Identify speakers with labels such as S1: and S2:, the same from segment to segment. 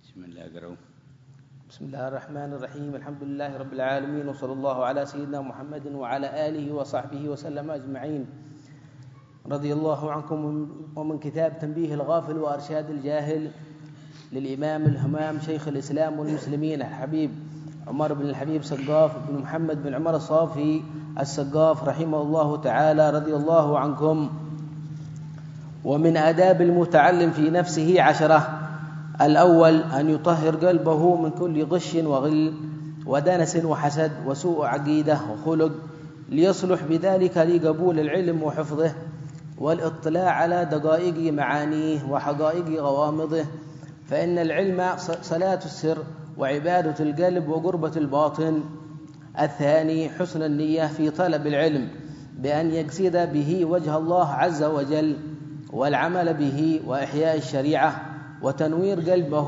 S1: بسم الله أقرأ.
S2: بسم الله الرحمن الرحيم. الحمد لله رب العالمين، وصلى الله على سيدنا محمد وعلى آله وصحبه وسلم أجمعين. رضي الله عنكم. ومن كتاب تنبيه الغافل وأرشاد الجاهل للإمام الهمام شيخ الإسلام والمسلمين الحبيب عمر بن الحبيب سقاف بن محمد بن عمر الصافي السقاف رحمه الله تعالى، رضي الله عنكم. ومن آداب المتعلم في نفسه 10: الأول أن يطهر قلبه من كل غش وغل ودنس وحسد وسوء عقيدة وخلق، ليصلح بذلك لقبول العلم وحفظه والاطلاع على دقائق معانيه وحقائق غوامضه، فإن العلم صلاة السر وعبادة القلب وقربة الباطن. الثاني حسن النية في طلب العلم بأن يقصد به وجه الله عز وجل، والعمل به وإحياء الشريعة وتنوير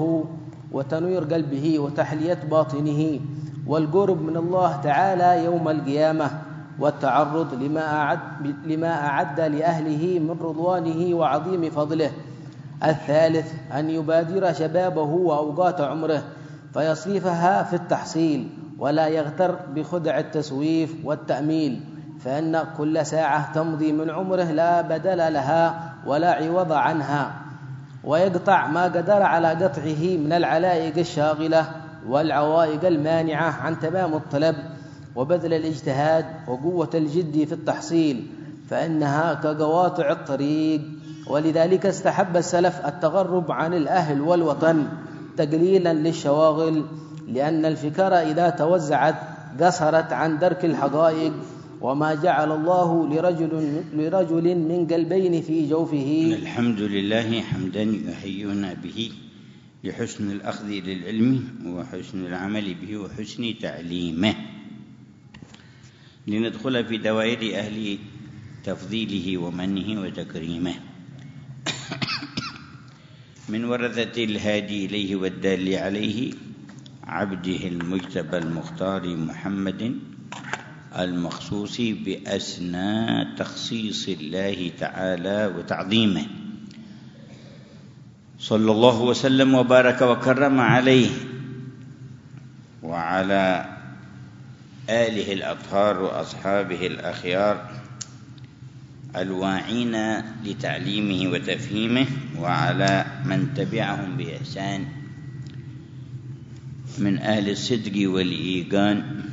S2: قلبه وتحلية باطنه، والقرب من الله تعالى يوم القيامة، والتعرض لما أعد لأهله من رضوانه وعظيم فضله. الثالث أن يبادر شبابه وأوقات عمره فيصرفها في التحصيل، ولا يغتر بخدع التسويف والتأميل، فإن كل ساعة تمضي من عمره لا بدل لها ولا عوض عنها، ويقطع ما قدر على قطعه من العلائق الشاغلة والعوائق المانعة عن تمام الطلب وبذل الاجتهاد وقوة الجد في التحصيل، فإنها كقواطع الطريق. ولذلك استحب السلف التغرب عن الأهل والوطن تقليلا للشواغل، لأن الفكر إذا توزعت قصرت عن درك الحقائق، وما جعل الله لرجل من قلبين في جوفه.
S1: الحمد لله حمدا يحيينا به لحسن الأخذ للعلم وحسن العمل به وحسن تعليمه، لندخل في دوائر أهل تفضيله ومنه وتكريمه. من ورثة الهادي إليه والدال عليه عبده المجتبى المختار محمد المخصوص بأسنى تخصيص الله تعالى وتعظيمه، صلى الله وسلم وبارك وكرم عليه وعلى آله الأطهار وأصحابه الأخيار الواعين لتعليمه وتفهيمه، وعلى من تبعهم بإحسان من أهل الصدق والإيقان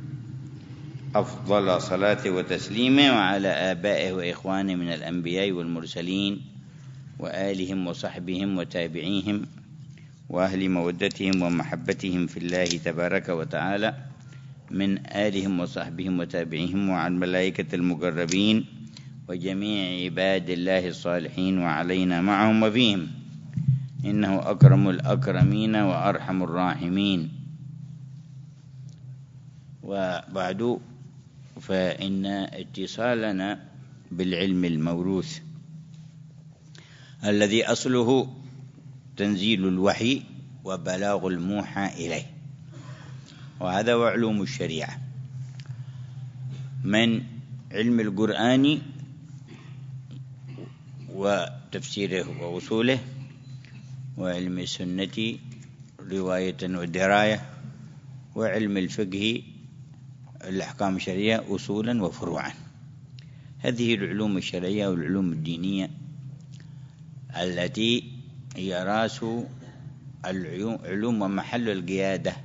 S1: أفضل صلاة وتسليمه، وعلى آبائه وإخوانه من الأنبياء والمرسلين وآلهم وصحبهم وتابعيهم وأهل مودتهم ومحبتهم في الله تبارك وتعالى من آلهم وصحبهم وتابعيهم، وعن الملائكة المقربين وجميع عباد الله الصالحين وعلينا معهم وفيهم، إنه أكرم الأكرمين وأرحم الراحمين. وبعد، فإن اتصالنا بالعلم الموروث الذي أصله تنزيل الوحي وبلاغ الموحى إليه، وهذا وعلوم الشريعة من علم القرآن وتفسيره ووصوله، وعلم السنة رواية ودراية، وعلم الفقه الأحكام الشرعية أصولا وفروعا. هذه العلوم الشرعية والعلوم الدينية التي هي رأس العلوم ومحل القيادة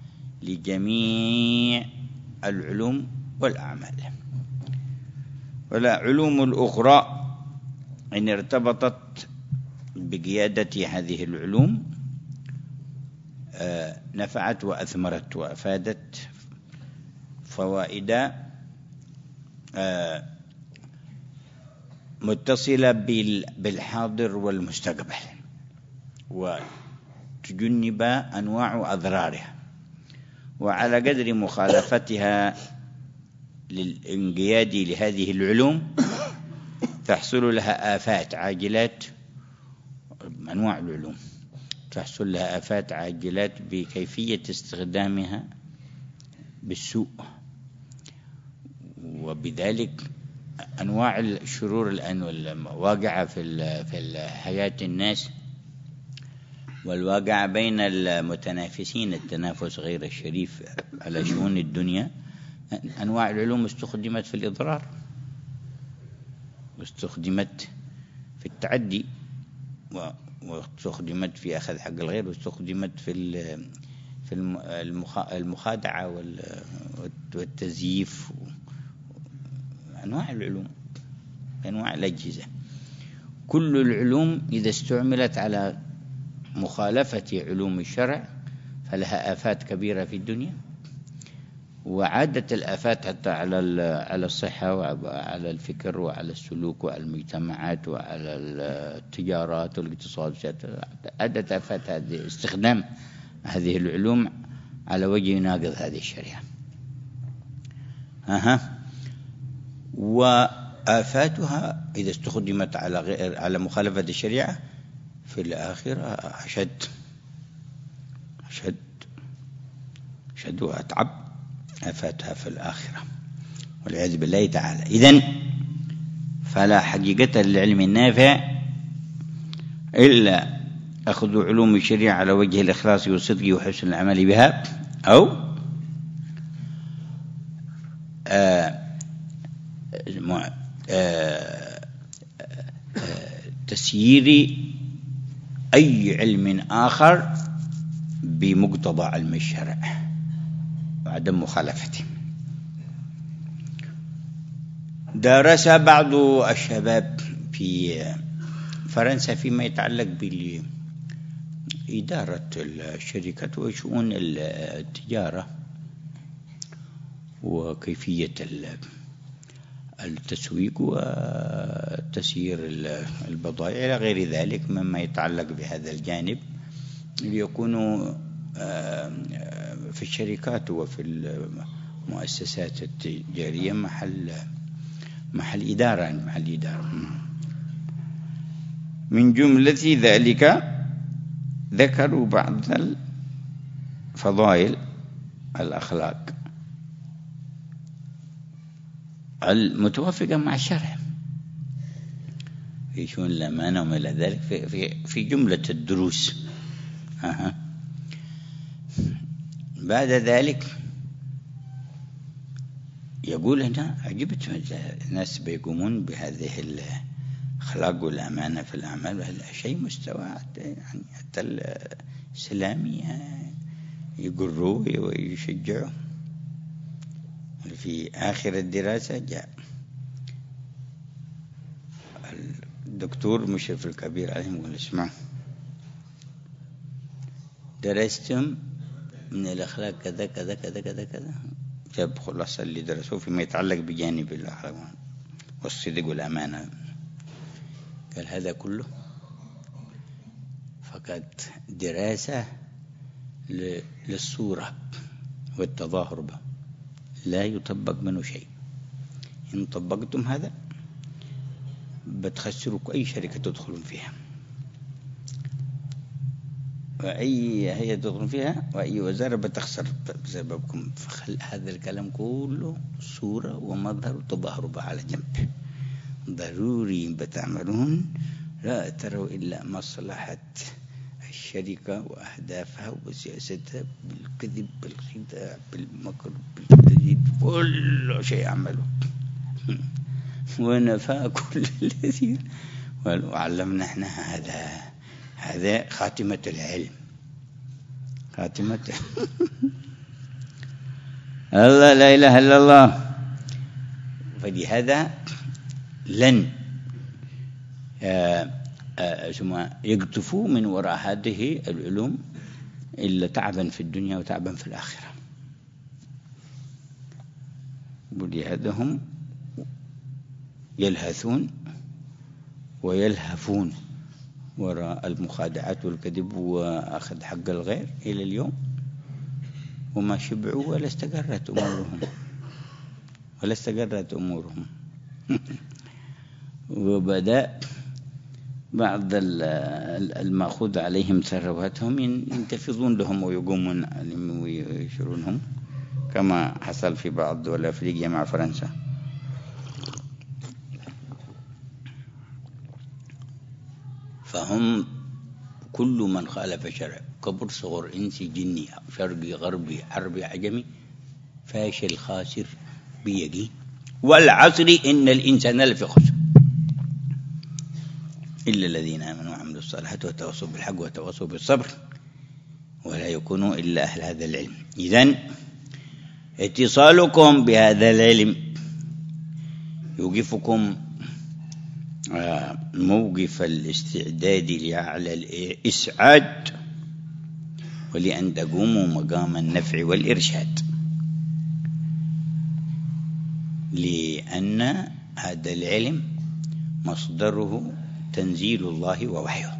S1: لجميع العلوم والأعمال. والعلوم الأخرى إن ارتبطت بقيادة هذه العلوم نفعت وأثمرت وأفادت فوائد متصلة بالحاضر والمستقبل، وتجنب أنواع أضرارها، وعلى قدر مخالفتها للانقياد لهذه العلوم تحصل لها آفات عاجلات. أنواع العلوم تحصل لها آفات عاجلات بكيفية استخدامها بالسوء، وبذلك أنواع الشرور الآن والواقعة في حياة الناس والواقع بين المتنافسين التنافس غير الشريف على شؤون الدنيا. أنواع العلوم استخدمت في الإضرار، واستخدمت في التعدي، واستخدمت في أخذ حق الغير، واستخدمت في المخادعة والتزييف. أنواع العلوم، أنواع الأجهزة. كل العلوم إذا استعملت على مخالفة علوم الشرع فلها آفات كبيرة في الدنيا، وعادت الآفات حتى على الصحة وعلى الفكر وعلى السلوك وعلى المجتمعات وعلى التجارات والاقتصاد. عادت آفات هذه استخدام هذه العلوم على وجه يناقض هذه الشريعة. وآفاتها إذا استخدمت على مخالفة الشريعة في الآخرة أشد وأتعب آفاتها في الآخرة والعياذ بالله تعالى. إذن فلا حقيقة للعلم النافع إلا أخذ علوم الشريعة على وجه الإخلاص والصدق وحسن العمل بها، أو تسيير أي علم آخر بمقتضى علم الشرع وعدم مخالفته. درس بعض الشباب في فرنسا فيما يتعلق بإدارة الشركات وشؤون التجارة وكيفية التسويق وتسيير البضائع إلى غير ذلك مما يتعلق بهذا الجانب، ليكونوا في الشركات وفي المؤسسات التجارية محل إدارة. من جملة ذلك ذكروا بعض الفضائل الأخلاق المتوافقة مع الشرع في شؤون الأمانة وما إلى ذلك في جملة الدروس. بعد ذلك يقول هنا عجبت الناس بيقومون بهذه الأخلاق والأمانة في الأعمال، وهذا شيء مستوى يعني حتى الإسلامي يقروه ويشجعه. في آخر الدراسة جاء الدكتور مشرف الكبير عليهم يقول: اسمعوا، درستم من الأخلاق كذا كذا كذا كذا كذا، جاب خلاصة اللي درسوه فيما يتعلق بجانب الأخلاق والصدق والأمانة. قال: هذا كله فقط دراسة للصورة والتظاهر به، لا يطبق منه شيء. إن طبقتم هذا بتخسروا أي شركة تدخلون فيها، وأي هيئة تدخلون فيها، وأي وزارة بتخسر بسببكم. فخل هذا الكلام كله صورة ومظهر وتظاهر به على جنب. ضروري بتعملون لا تروا إلا مصلحة الشركة وأهدافها وسياستها، بالكذب بالخداع بالمكر بالتزييد، كل شيء عمله ونفى كل الذي وعلمنا احنا. هذا خاتمة العلم، خاتمة الله لا إله إلا الله. فلهذا لن يقطفوا من وراء هذه العلوم إلا تعبا في الدنيا وتعبا في الآخرة. ولهذا هم يلهثون ويلهفون وراء المخادعات والكذب وأخذ حق الغير إلى اليوم، وما شبعوا ولا استقرت أمورهم وبدأ بعض المأخوذ عليهم ثرواتهم ينتفضون لهم ويقومون ويشرونهم، كما حصل في بعض دول أفريقيا مع فرنسا. فهم كل من خالف شرع، كبر صغر، إنسي جني، شرقي غربي عربي عجمي، فاشل خاسر بيقين. والعصر إن الإنسان لفي خسر إلا الذين آمنوا وعملوا الصالحات وتواصوا بالحق وتواصوا بالصبر، ولا يكونوا إلا أهل هذا العلم. إذن اتصالكم بهذا العلم يوقفكم موقف الاستعداد لأعلى الإسعاد، ولأن تقوموا مقام النفع والإرشاد، لأن هذا العلم مصدره تنزيل الله ووحيه،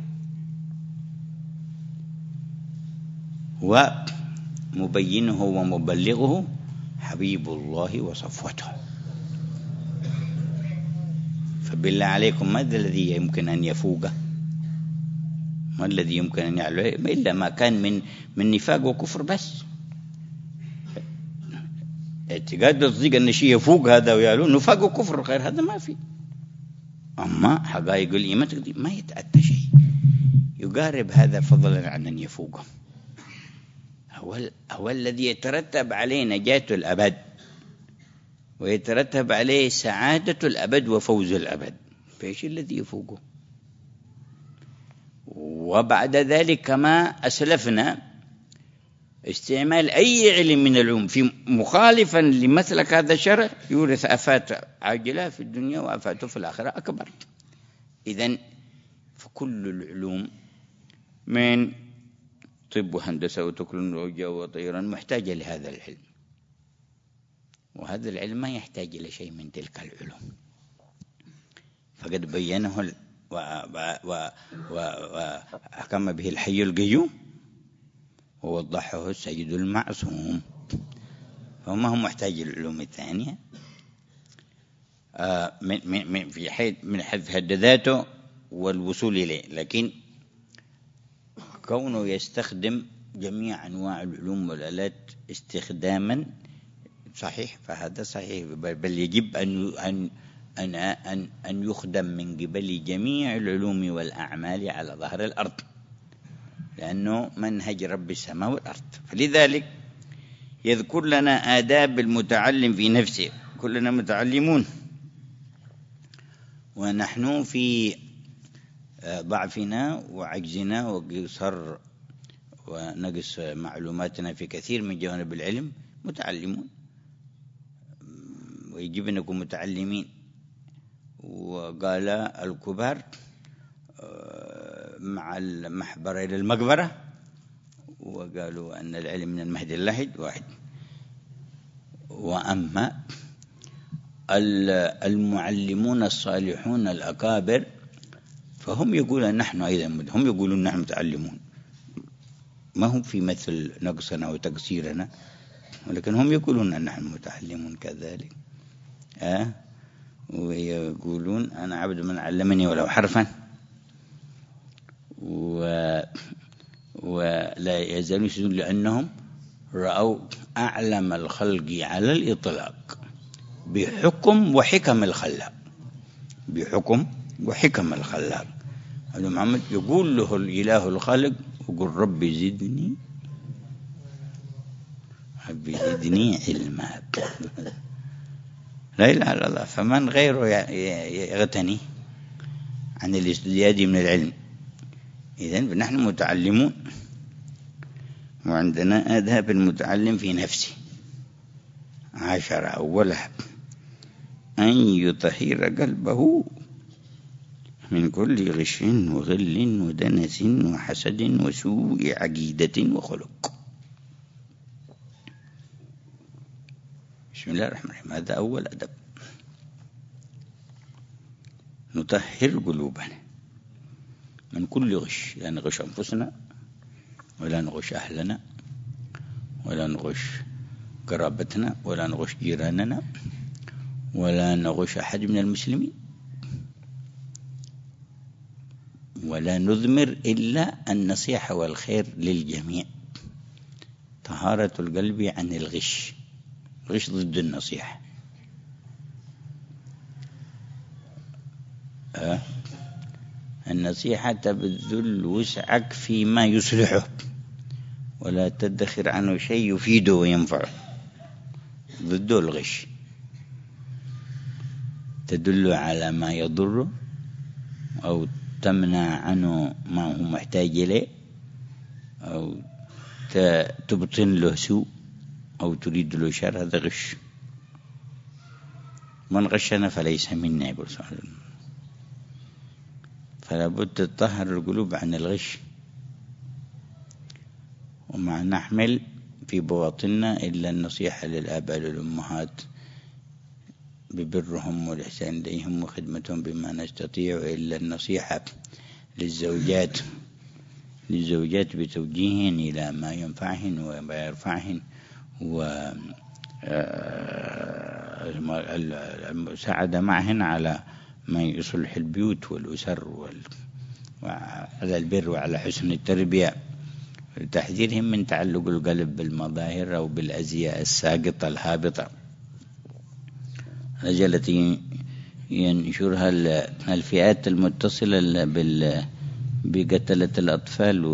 S1: ومبينه ومبلغه حبيب الله وصفوته. فبالله عليكم ماذا الذي يمكن أن يفوقه؟ ما الذي يمكن أن يعلو إلا ما كان من نفاق وكفر بس. اعتقاد الصديق أن شيء يفوق هذا ويعلو نفاق وكفر، غير هذا ما في. أما حقائق الإيمان ما يتأتى شيء يقارب هذا فضلا عن أن يفوقه. هو الذي يترتب عليه نجاة الأبد، ويترتب عليه سعادة الأبد وفوز الأبد، فإيش الذي يفوقه؟ وبعد ذلك كما أسلفنا استعمال أي علم من العلوم في مخالفا لمسلك هذا الشرع يورث آفات عاجلة في الدنيا وآفاته في الآخرة أكبر. إذن فكل العلوم من طب وهندسة وتكنولوجيا وطيران محتاجة لهذا العلم، وهذا العلم ما يحتاج إلى شيء من تلك العلوم، فقد بينه وحكم به الحي القيوم ووضحه السيد المعصوم، فما هو محتاج للعلوم الثانية من حيث حد ذاته والوصول إليه. لكن كونه يستخدم جميع أنواع العلوم والآلات استخداما صحيح، فهذا صحيح، بل يجب أن يخدم من قبل جميع العلوم والأعمال على ظهر الأرض، لأنه منهج رب السماء والأرض. فلذلك يذكر لنا آداب المتعلم في نفسه. كلنا متعلمون، ونحن في ضعفنا وعجزنا وقصر ونقص معلوماتنا في كثير من جوانب العلم متعلمون، ويجب أن نكون متعلمين. وقال الكبار مع المحبرة إلى المقبرة، وقالوا أن العلم من المهد اللحد واحد. وأما المعلمون الصالحون الأكابر فهم يقولون نحن أيضا، هم يقولون نحن متعلمون، ما هم في مثل نقصنا وتقصيرنا، ولكن هم يقولون أن نحن متعلمون كذلك. ويقولون أنا عبد من علمني ولو حرفا، ولا يزالون يسجدون لأنهم رأوا أعلم الخلق على الإطلاق بحكم وحكم الخلاق، بحكم وحكم الخلاق. هذا محمد يقول له الإله الخالق يقول ربي زدني علما. لا إله إلا الله. فمن غيره يغتني عن الازدياد من العلم. إذن نحن متعلمون، وعندنا آداب المتعلم في نفسه. 10 أولها أن يطهر قلبه من كل غش وغل ودنس وحسد وسوء عقيدة وخلق. بسم الله الرحمن الرحيم. هذا أول أدب، نطهر قلوبنا من كل غش، لا نغش أنفسنا ولا نغش أهلنا ولا نغش قرابتنا ولا نغش جيراننا ولا نغش أحد من المسلمين، ولا نضمر إلا النصيحة والخير للجميع. طهارة القلب عن الغش، غش ضد النصيحة. النصيحة تبذل وسعك فيما يصلحه، ولا تدخر عنه شيء يفيده وينفعه. ضده الغش، تدل على ما يضره أو تمنع عنه ما هو محتاج إليه، أو تبطن له سوء أو تريد له شر، هذا غش. من غشنا فليس منا، يقول صلى الله عليه وسلم. فلا بد تطهر القلوب عن الغش، وما نحمل في بواطننا إلا النصيحة للآباء والأمهات ببرهم والإحسان إليهم وخدمتهم بما نستطيع، إلا النصيحة للزوجات بتوجيههن إلى ما ينفعهن وما يرفعهن، والمساعدة معهن على ما يصلح البيوت والأسر وعلى البر وعلى حسن التربية، تحذيرهم من تعلق القلب بالمظاهر أو بالأزياء الساقطة الهابطة، التي ينشرها الفئات المتصلة بقتلة الأطفال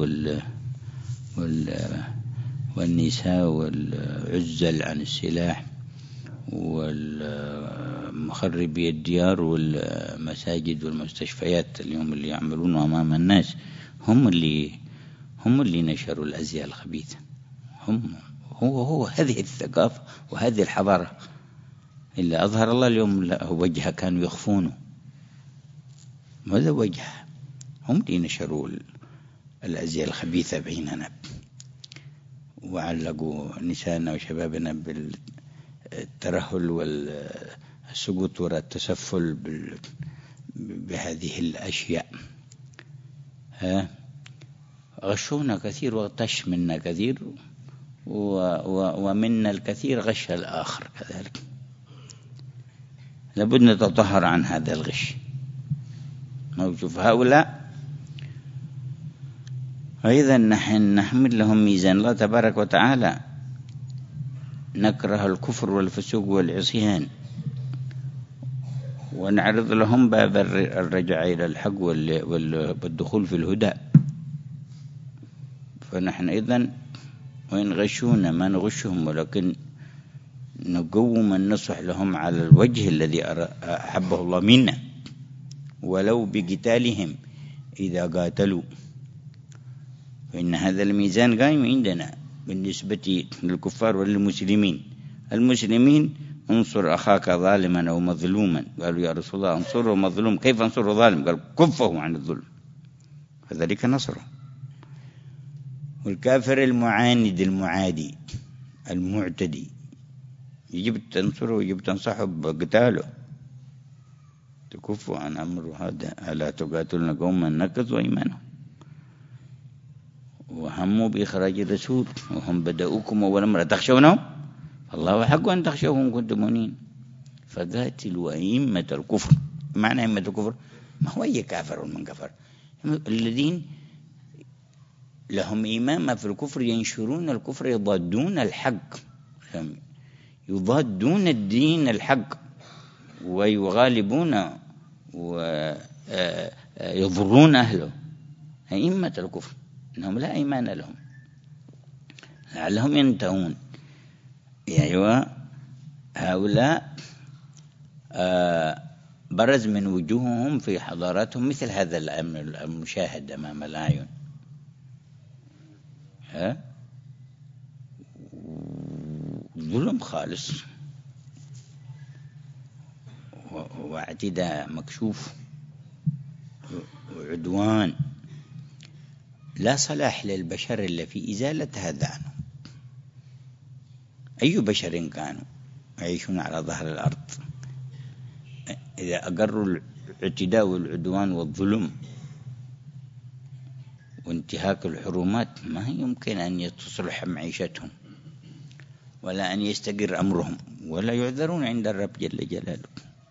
S1: والنساء والعزل عن السلاح والمخربي الديار والمساجد والمستشفيات. اليوم اللي يعملون أمام الناس هم اللي نشروا الأزياء الخبيثة. هو هذه الثقافة وهذه الحضارة اللي أظهر الله اليوم وجهها كانوا يخفونه. ماذا وجهها؟ هم اللي نشروا الأزياء الخبيثة بيننا، وعلقوا نسائنا وشبابنا بالترهل والسقوط وراء التسفل بهذه الأشياء. غشونا كثير وغش منا كثير، ومنا الكثير غش الآخر كذلك. لابد نتطهر عن هذا الغش. نشوف هؤلاء أيضا نحن نحمل لهم ميزان الله تبارك وتعالى، نكره الكفر والفسوق والعصيان، ونعرض لهم باب الرجع إلى الحق والدخول في الهدى. فنحن إذن وإن غشونا ما نغشهم، ولكن نقوم النصح لهم على الوجه الذي أحبه الله منا، ولو بقتالهم إذا قاتلوا. فإن هذا الميزان قائم عندنا بالنسبة للكفار وللمسلمين. المسلمين انصر أخاك ظالما أو مظلوما، قالوا يا رسول الله انصره مظلوم، كيف انصره ظالم؟ قال كفه عن الظلم، فذلك نصره. والكافر المعاند المعادي المعتدي يجب تنصره ويجب تنصحه بقتاله، تكفوا عن أمر هذا. ألا تقاتلون قوما نكثوا أيمانهم وهموا بإخراج الرسول وهم بدأوكم أول مرة تخشونهم، الله حق أن تخشوهم كنتم مؤمنين. فقاتلوا أئمة الكفر. معنى أئمة الكفر ما هو أي كافر من كفر، الذين لهم إمامة في الكفر، ينشرون الكفر، يضادون الحق، يضادون الدين الحق، ويغالبون ويضرون أهله. أئمة الكفر إنهم لا إيمان لهم، لعلهم ينتهون. أيوة هؤلاء برز من وجوههم في حضاراتهم مثل هذا الأمر المشاهد أمام الأعين. ظلم خالص واعتداء مكشوف وعدوان، لا صلاح للبشر إلا في إزالة هذا عنه. أي بشر كانوا يعيشون على ظهر الأرض إذا أقروا الاعتداء والعدوان والظلم وانتهاك الحرمات، ما يمكن أن تصلح معيشتهم ولا أن يستقر أمرهم، ولا يعذرون عند الرب جل جلاله.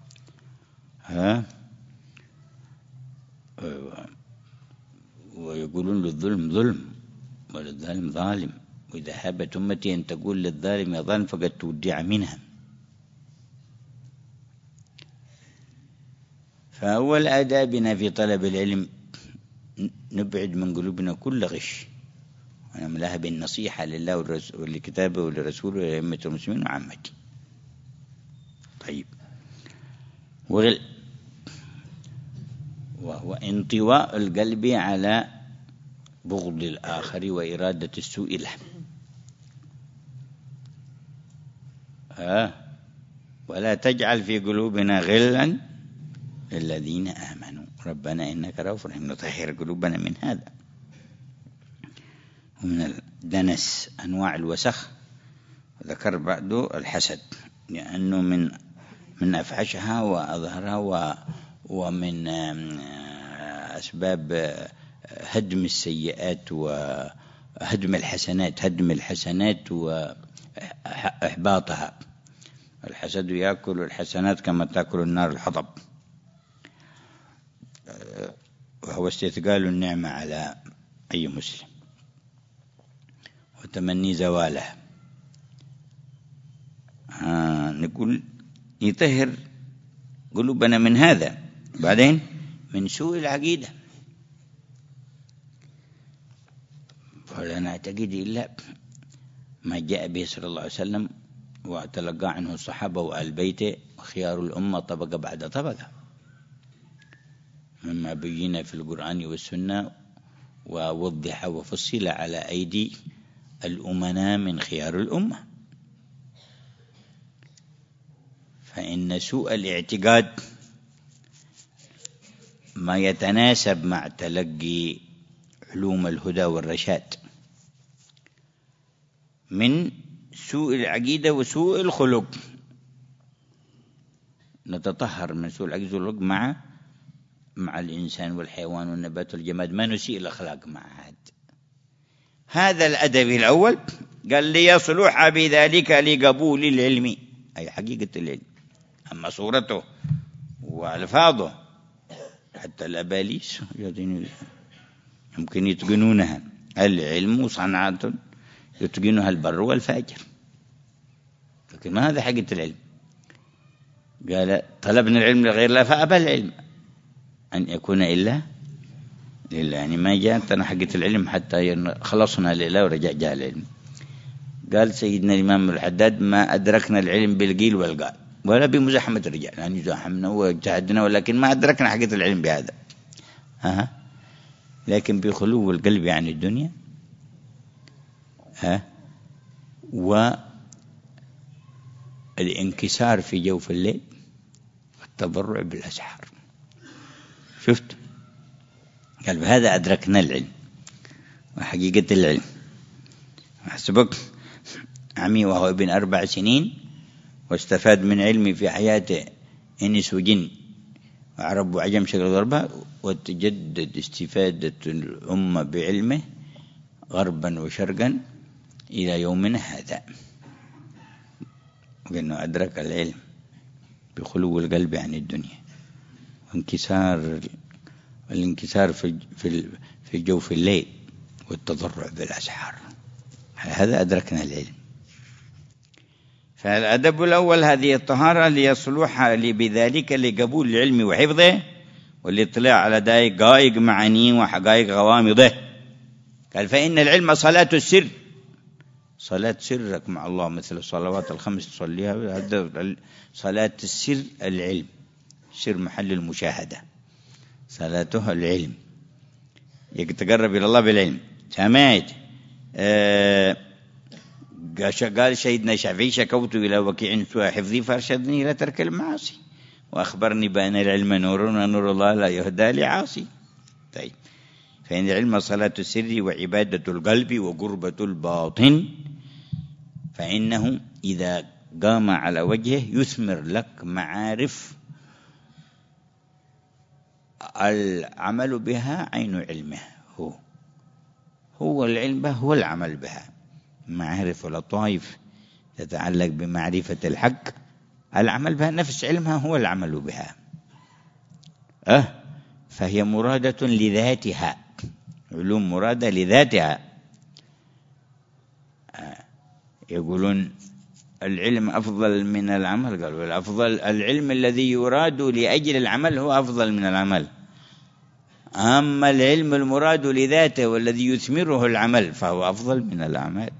S1: ويقولون للظلم ظلم وللظالم ظالم، وإذا هابت أمتي أن تقول للظالم يا ظالم فقد تودع منها. فأول آدابنا في طلب العلم نبعد من قلوبنا كل غش، ونملاها بالنصيحة لله ولكتابه ولرسوله ولأئمة المسلمين وعامته. طيب، وهو انطواء القلب على بغض الآخر وإرادة السوء له. ولا تجعل في قلوبنا غلا للذين آمنوا ربنا إنك رؤوف رحيم. نطهر قلوبنا من هذا ومن الدنس، أنواع الوسخ. ذكر بعده الحسد، لأنه من أفحشها وأظهرها ومن أسباب هدم السيئات وهدم الحسنات وإحباطها. الحسد يأكل الحسنات كما تأكل النار الحطب، وهو استثقال النعمة على أي مسلم وتمني زواله. نقول يطهر قلوبنا من هذا. بعدين من سوء العقيدة، فلا نعتقد إلا ما جاء به صلى الله عليه وسلم وتلقى عنه الصحابة وآل بيته وخيار الأمة طبقة بعد طبقة، مما بين في القرآن والسنة ووضح وفصل على أيدي الأمناء من خيار الأمة. فإن سوء الاعتقاد ما يتناسب مع تلقي علوم الهدى والرشاد من سوء العقيدة وسوء الخلق. نتطهر من سوء العقيدة والخلق مع الإنسان والحيوان والنبات والجماد، ما نسيء الأخلاق مع هذا الأدب الأول. قال ليصلح بذلك لقبول العلم، أي حقيقة العلم، أما صورته وألفاظه حتى الأباليس يمكن يتقنونها. العلم صنعة يتقنها البر والفاجر، لكن ما هذا حقيقة العلم. قال طلبنا العلم لغير الله فأبى العلم أن يكون إلا لله، يعني ما جاءتنا حقيقة العلم حتى خلصنا لله ورجع جاء العلم. قال سيدنا الإمام الحداد ما أدركنا العلم بالقيل والقال ولا بمزاحمة الرجال، يعني زاحمنا واجتهدنا ولكن ما أدركنا حقيقة العلم بهذا. لكن بخلو القلب عن الدنيا والانكسار في جوف الليل والتضرع بالأسحار. شفت؟ قال بهذا أدركنا العلم وحقيقة العلم. حسبك عمي وهو ابن 4 سنين واستفاد من علمي في حياته إنس وجن وعرب وعجم شكل ضربة، وتجدد استفادة الأمة بعلمه غربا وشرقا إلى يومنا هذا. وأنه أدرك العلم بخلو القلب عن الدنيا والانكسار في جوف الليل والتضرع بالأسحار. هذا أدركنا العلم. فالأدب الأول هذه الطهارة ليصلح بذلك لقبول العلم وحفظه والاطلاع على دقائق معانيه وحقائق غوامضه. قال فإن العلم صلاة السر، صلاة سرك مع الله، مثل الصلوات الخمس تصليها. صلاة السر العلم، سر محل المشاهدة، صلاتها العلم، يتقرب إلى الله بالعلم. سمعت قال سيدنا الشافعي شكوت إلى وكيع سوء حفظي فارشدني إلى ترك المعاصي وأخبرني بأن العلم نور ونور الله لا يهدى لعاصي. طيب، فإن العلم صلاة السر وعبادة القلب وقربة الباطن، فإنه إذا قام على وجهه يثمر لك معارف العمل بها عين علمه. هو العلم به هو العمل بها. معارف واللطائف تتعلق بمعرفة الحق، العمل بها نفس علمها هو العمل بها. فهي مرادة لذاتها، علوم مرادة لذاتها. يقولون العلم أفضل من العمل، قالوا الأفضل العلم الذي يراد لأجل العمل هو أفضل من العمل. أما العلم المراد لذاته والذي يثمره العمل فهو أفضل من الأعمال.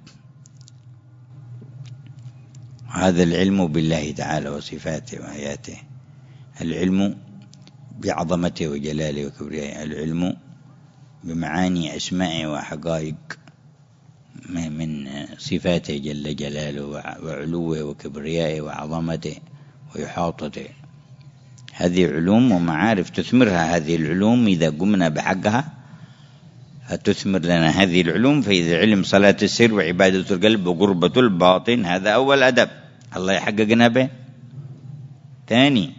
S1: هذا العلم بالله تعالى وصفاته وآياته، العلم بعظمته وجلاله وكبريائه، العلم بمعاني أسمائه وحقائق من صفاته جل جلاله وعلوه وكبريائه وعظمته وإحاطته. هذه علوم ومعارف تثمرها هذه العلوم إذا قمنا بحقها فتثمر لنا هذه العلوم. فإذا علم صلاة السر وعبادة القلب وقربة الباطن، هذا أول أدب الله يحققنا به. ثاني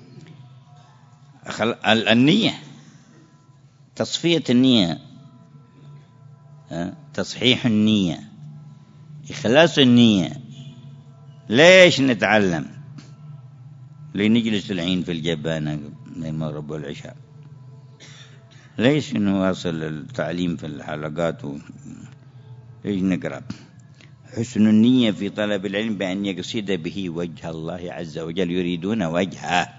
S1: النية، تصفية النية، تصحيح النية، إخلاص النية. ليش نتعلم؟ لنجلس العين في الجبانة من المغرب والعشاء؟ ليش نواصل التعليم في الحلقات ليش نقرأ؟ حسن النية في طلب العلم بأن يقصد به وجه الله عز وجل، يريدون وجهه،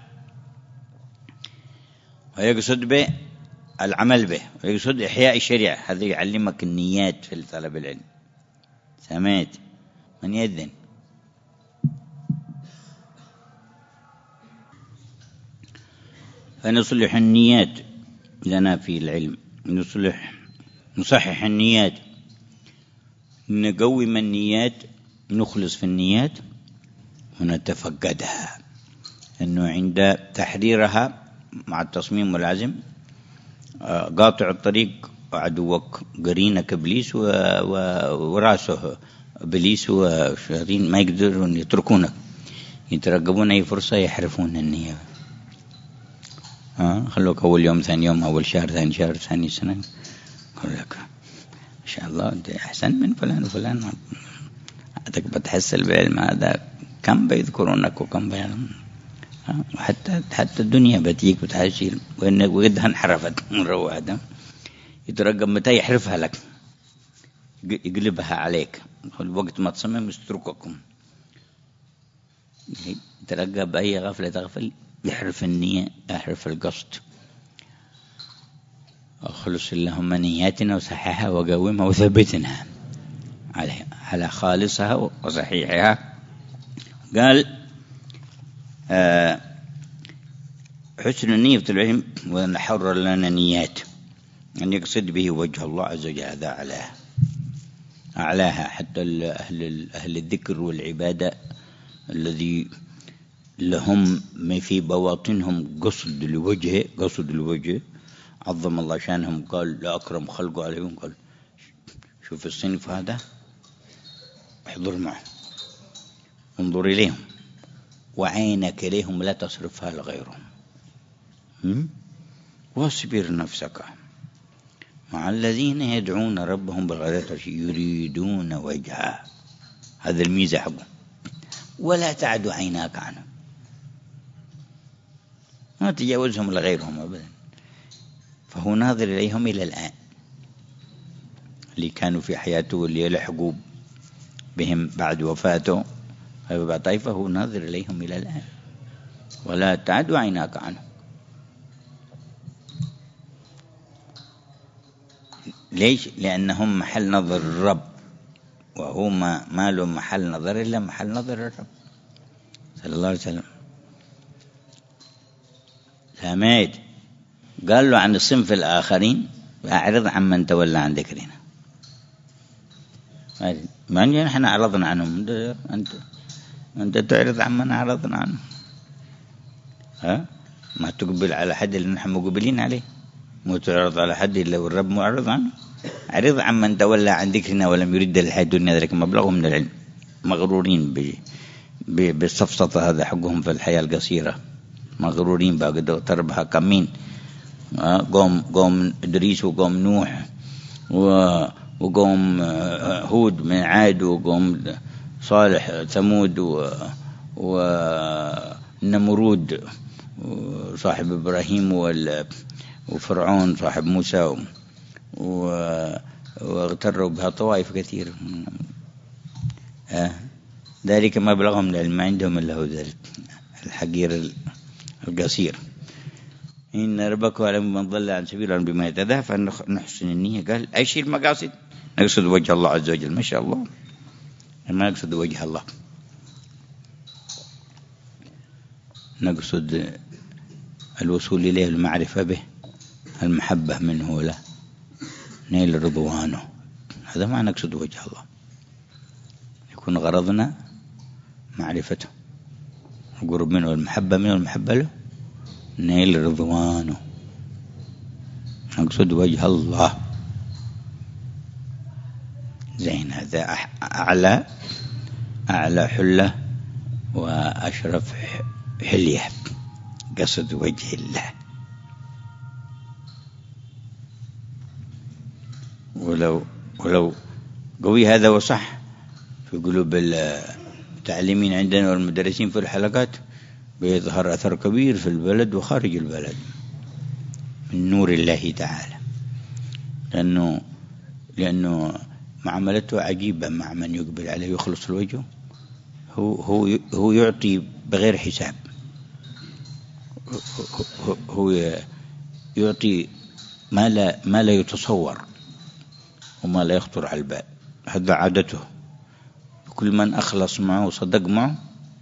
S1: ويقصد به العمل به، ويقصد إحياء الشريعة. هذا يعلمك النيات في طلب العلم. سمعت من يذن؟ فنصلح النيات لنا في العلم، نصحح النيات، نقوم النيات، نخلص في النيات ونتفقدها، أنه عند تحريرها مع التصميم والعزم قاطع الطريق عدوك قرينك إبليس وراسه إبليس وشياطين ما يقدرون يتركونك، يترقبون أي فرصة يحرفون النية. خلوك أول يوم، ثاني يوم، أول شهر، ثاني شهر، ثاني سنة، يقول لك إن شاء الله أنت أحسن من فلان وفلان، هذاك بتحصل بالعلم هذا، كم بيذكرونك وكم بيعلم. حتى الدنيا بتجيك وتحشي وإنك وقدها انحرفت مرة واحدة، يترقب متى يحرفها لك، يقلبها عليك. الوقت ما تصمم يسترككم، يترقب أي غفلة تغفل، يحرف النية، يحرف القصد. أخلص اللهم نياتنا وصححها وقومها وثبتنا على خالصها وصحيحها. قال حسن النية في العلم وأن حرر لنا نيات أن يقصد به وجه الله عز وجل، هذا أعلاها. حتى أهل الذكر والعبادة الذي لهم في بواطنهم قصد لوجهه عظم الله شانهم. قال لا أكرم خلقه عليهم، قال شوف الصنف هذا احضر معه، انظر إليهم وعينك إليهم لا تصرفها لغيرهم، واصبر نفسك مع الذين يدعون ربهم بالغداة يريدون وجهه. هذا الميزة حقه، ولا تعد عيناك عنهم، ما تجاوزهم لغيرهم أبدا. فهو ناظر إليهم إلى الآن، اللي كانوا في حياته واللي يلحقوا بهم بعد وفاته طائفة، هو ناظر إليهم إلى الآن، ولا تعد عيناك عنهم. ليش؟ لأنهم محل نظر الرب، وهو ما له محل نظر إلا محل نظر الرب صلى الله عليه وسلم. سمعت؟ قال له عن الصنف الآخرين أعرض عن من تولى عن ذكرنا. ما نحن أعرضنا عنهم، أنت تعرض عن من أعرضنا عنه. ما تقبل على حد اللي نحن مقبلين عليه، مو تعرض على حد اللي الرب معرض عنه. أعرض عن من تولى عن ذكرنا ولم يرد الحياة الدنيا ذلك مبلغهم من العلم. مغرورين بالسفسطة هذا حقهم في الحياة القصيرة، مغرورين بقدر تربها كمين. قوم إدريس وقوم نوح وقوم هود من عاد وقوم صالح ثمود ونمرود وصاحب إبراهيم وفرعون صاحب موسى، واغتروا بها طوائف كثير. ذلك ما بلغهم من العلم، ما عندهم إلا هو ذلك الحقير القصير. إن ربك يعلم من ضل عن سبيله بما يهتدى، فنحسن النية. قال أي شيء المقاصد؟ نقصد وجه الله عز وجل. ما شاء الله، ما نقصد وجه الله، نقصد الوصول إليه، المعرفة به، المحبة منه له، نيل رضوانه. هذا ما نقصد وجه الله، يكون غرضنا معرفته، القرب منه والمحبة منه والمحبة له، نيل رضوانه. نقصد وجه الله. زين، هذا أعلى حلة وأشرف حلية، قصد وجه الله. ولو قوي هذا وصح في قلوب التعليمين عندنا والمدرسين في الحلقات، بيظهر أثر كبير في البلد وخارج البلد من نور الله تعالى، لأنه معاملته عجيبة مع من يقبل عليه يخلص الوجه. هو يعطي بغير حساب، هو يعطي ما لا يتصور وما لا يخطر على البال. هذا عادته، كل من أخلص معه وصدق معه،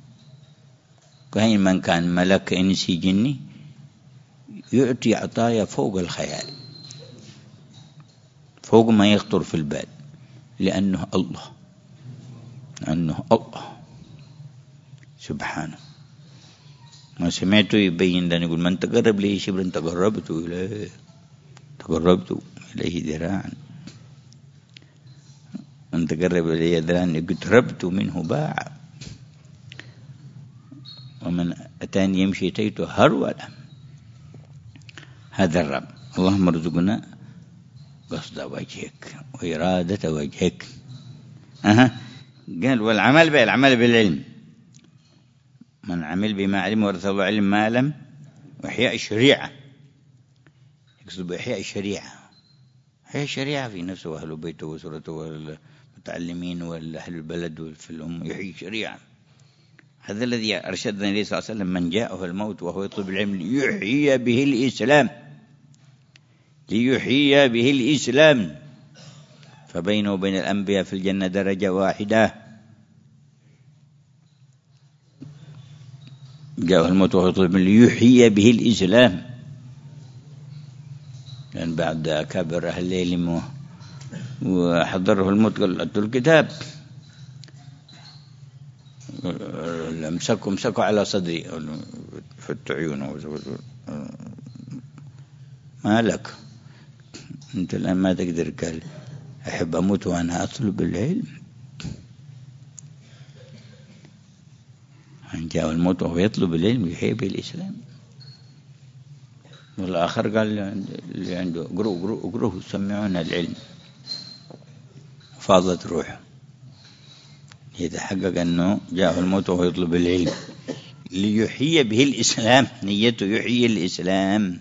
S1: كأي من كان ملك إنسي جني، يعطي عطايا فوق الخيال، فوق ما يخطر في البال، لأنه الله سبحانه. ما سمعته يبين لنا، يقول من تقرب لي شبرا تقربت إليه ذراعا، من تقرب إلي ذراعا اقتربت منه باعا، ومن أتاني يمشي أتيته هرولا. هذا الرب. اللهم ارزقنا قصد وجهك وإرادة وجهك. قال والعمل العمل بالعلم، من عمل بما علم ورث الله علم ما لم، وإحياء الشريعة. يقصد بإحياء الشريعة، إحياء الشريعة في نفسه وأهل بيته وسرته والمتعلمين والأهل البلد وفي الأم، يحيي الشريعة. هذا الذي أرشدنا النبي صلى الله عليه وسلم، من جاءه الموت وهو يطلب العلم ليحيي به الإسلام، فبينه وبين الأنبياء في الجنة درجة واحدة. جاءه الموت وهو يطلب ليحيي به الإسلام، لأن بعد أكابر أهل العلم وحضره الموت قال أتوا الكتاب، امسكوا على صدري، فتح عيونه، ما لك أنت الآن ما تقدر. قال أحب أموت وأنا أطلب العلم. أن جاء الموت وهو يطلب العلم يحيي به الإسلام. والآخر قال اللي عنده اقرؤوا سمعونا العلم، فاضت روحه. يتحقق أنه جاء الموت وهو يطلب العلم ليحيي به الإسلام، نيته يحيي الإسلام.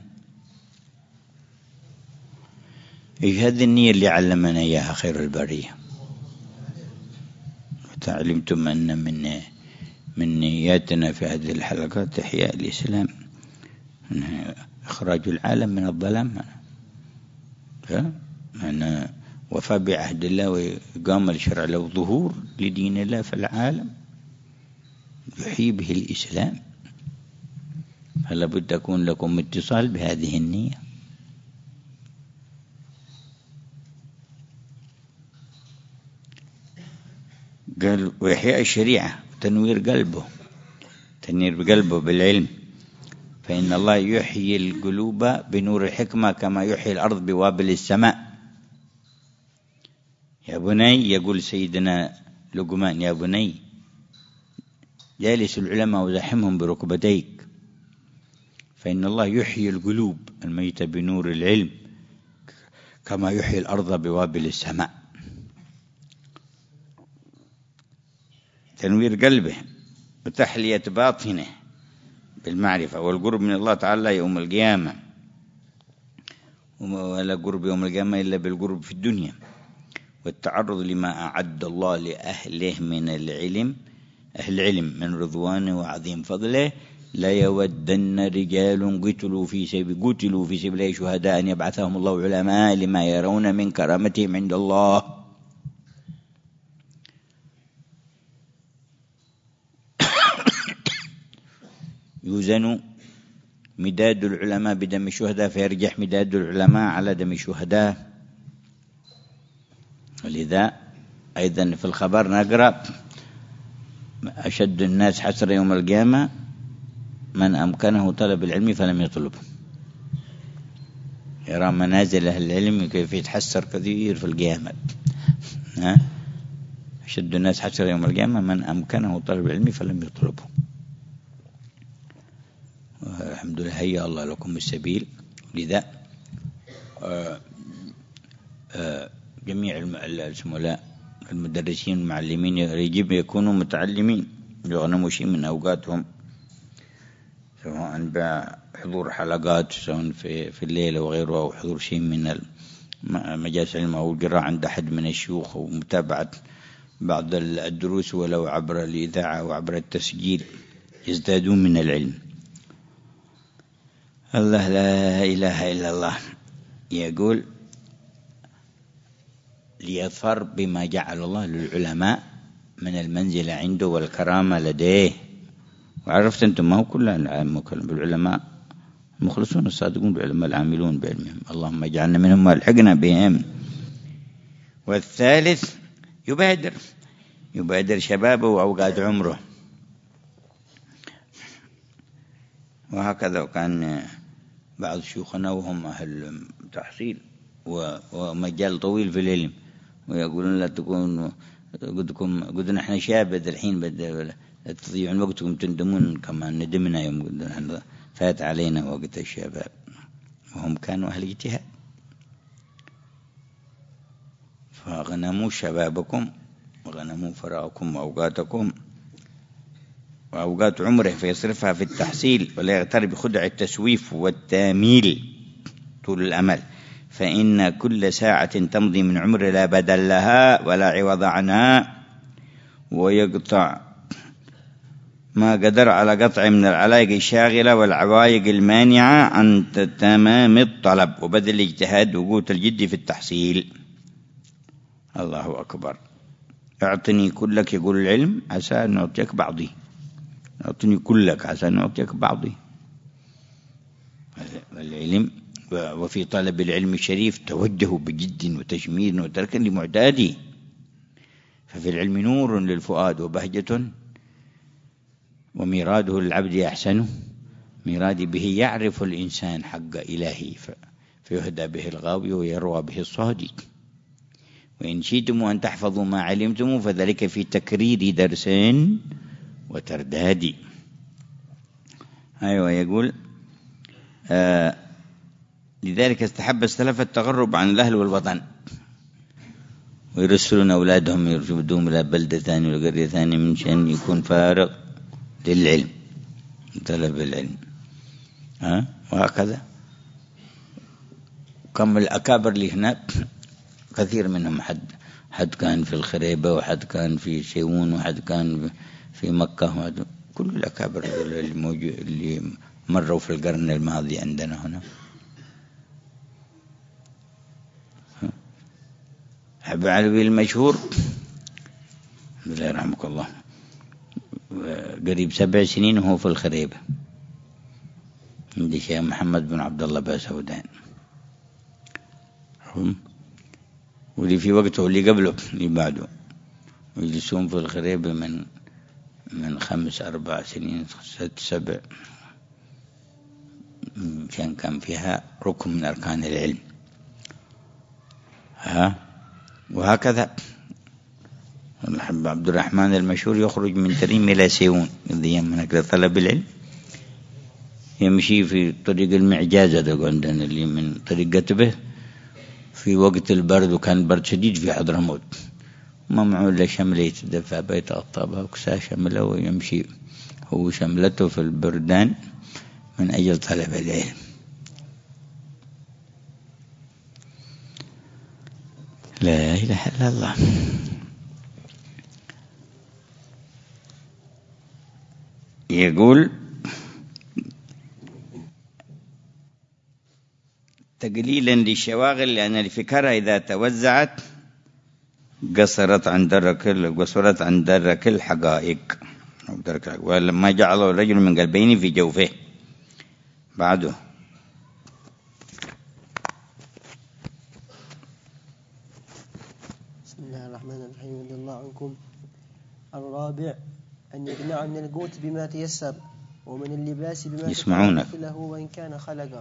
S1: إيش هذه النية اللي علمنا إياها خير البرية؟ وتعلمتم أن من نياتنا في هذه الحلقات إحياء الإسلام، إخراج العالم من الظلام، أنا وفاء بعهد الله وإقامة الشرع له ظهور لدين الله في العالم، يحيي به الإسلام. فلا بد تكون لكم اتصال بهذه النية. قال وإحياء الشريعة، تنوير قلبه بالعلم، فإن الله يحيي القلوب بنور الحكمة كما يحيي الأرض بوابل السماء. يا بني، يقول سيدنا لقمان، يا بني جالس العلماء وزحمهم بركبتيك، فإن الله يحيي القلوب الميتة بنور العلم كما يحيي الأرض بوابل السماء. تنوير قلبه وتحلية باطنه بالمعرفة والقرب من الله تعالى يوم القيامة، ولا قرب يوم القيامة إلا بالقرب في الدنيا، والتعرض لما أعد الله لأهله من العلم، أهل العلم من رضوانه وعظيم فضله، ليودن رجال قتلوا في سبيل الله شهداء أن يبعثهم الله علماء لما يرون من كرامتهم عند الله. يوزن مداد العلماء بدم الشهداء فيرجح مداد العلماء على دم الشهداء. ولذا أيضا في الخبر نقرأ أشد الناس حسرة يوم القيامة من أمكنه طلب العلم فلم يطلبه. يرى منازل أهل العلم كيف يتحسر كثير في القيامة. أشد الناس حسرة يوم القيامة من أمكنه طلب العلم فلم يطلبه. الحمد لله هيا الله لكم السبيل. لذا جميع المدرسين والمعلمين يجب يكونوا متعلمين، يغنموا شيء من أوقاتهم، سواء بحضور حلقات سواء في الليل وغيره، أو حضور شيء من مجالس العلم، أو القراءة عند أحد من الشيوخ، ومتابعة بعض الدروس ولو عبر الإذاعة وعبر التسجيل، يزدادون من العلم. الله لا إله إلا الله يقول ليظفر بما جعل الله للعلماء من المنزلة عنده والكرامة لديه. وعرفت أنتم ما هو كل العلماء بالعلماء المخلصون الصادقون، بالعلماء العاملون بعلمهم، اللهم اجعلنا منهم والحقنا بهم. والثالث يبادر شبابه وأوقات عمره. وهكذا كان بعض شيوخنا وهم أهل تحصيل ومجال طويل في العلم، ويقولون لا تكون قد نحن شابة الحين تضيعون وقتكم تندمون كما ندمنا يوم فات علينا وقت الشباب. وهم كانوا أهل اجتهاد، فغنموا شبابكم وغنموا فراغكم وأوقاتكم وأوقات عمره فيصرفها في التحصيل، ولا يغتر بخدع التسويف والتاميل طول الأمل، فإن كل ساعة تمضي من عمر لا بدل لها ولا عوض عنها، ويقطع ما قدر على قطع من العلائق الشاغلة والعوائق المانعة عن تمام الطلب وبذل الاجتهاد وقوة الجد في التحصيل. الله أكبر. اعطني كلك يقول العلم عسى أن نعطيك بعضي، اعطني كلك عسى أن نعطيك بعضي. العلم وفي طلب العلم الشريف توجهوا بجد وتشمير وتركا لمعتادي، ففي العلم نور للفؤاد وبهجة، وميراده للعبد أحسن ميراد به يعرف الإنسان حق إلهي فيهدى به الغاوي ويروى به الصادق. وإن شئتم أن تحفظوا ما علمتم فذلك في تكرير درس وترداد. أيوة يقول لذلك استحب السلف التغرب عن الأهل والوطن، ويرسلون أولادهم يرشدون إلى بلدة ثانية وقرية ثانية من شأن يكون فارغ للعلم طلب العلم. وهكذا كم الأكابر اللي هناك كثير منهم، حد كان في الخريبة، وحد كان في شيوون، وحد كان في مكة، كل الأكابر اللي مروا في القرن الماضي عندنا هنا. أبو علوي المشهور الله يرحمك الله قريب 7 سنين وهو في الخريبة عند الشيخ محمد بن عبد الله باسودان، واللي في وقته واللي قبله اللي بعده، ويجلسون في الخريبة من 5 4 سنين 6 7 كان فيها ركن من أركان العلم. وهكذا عبد الرحمن المشهور يخرج من تريم إلى سيون من أجل طلب العلم، يمشي في طريق المعجازة عندنا اللي من طريق قتبه في وقت البرد، وكان برد شديد في حضرموت، ما معه إلا شملة يتدفى بيت أطابها وكساه شملة، ويمشي هو شملته في البردان من أجل طلب العلم. لا إله إلا الله. يقول تقليلا للشواغل، لأن الفكرة إذا توزعت قصرت عن درك الحقائق، ولما جعله الرجل من قلبين في جوفه. بعده
S3: بسم الله الرحمن الرحيم. رضي الله عنكم. الرابع أن يقنع من القوت بما تيسر، ومن اللباس بما
S1: يسمعونك
S3: له وإن كان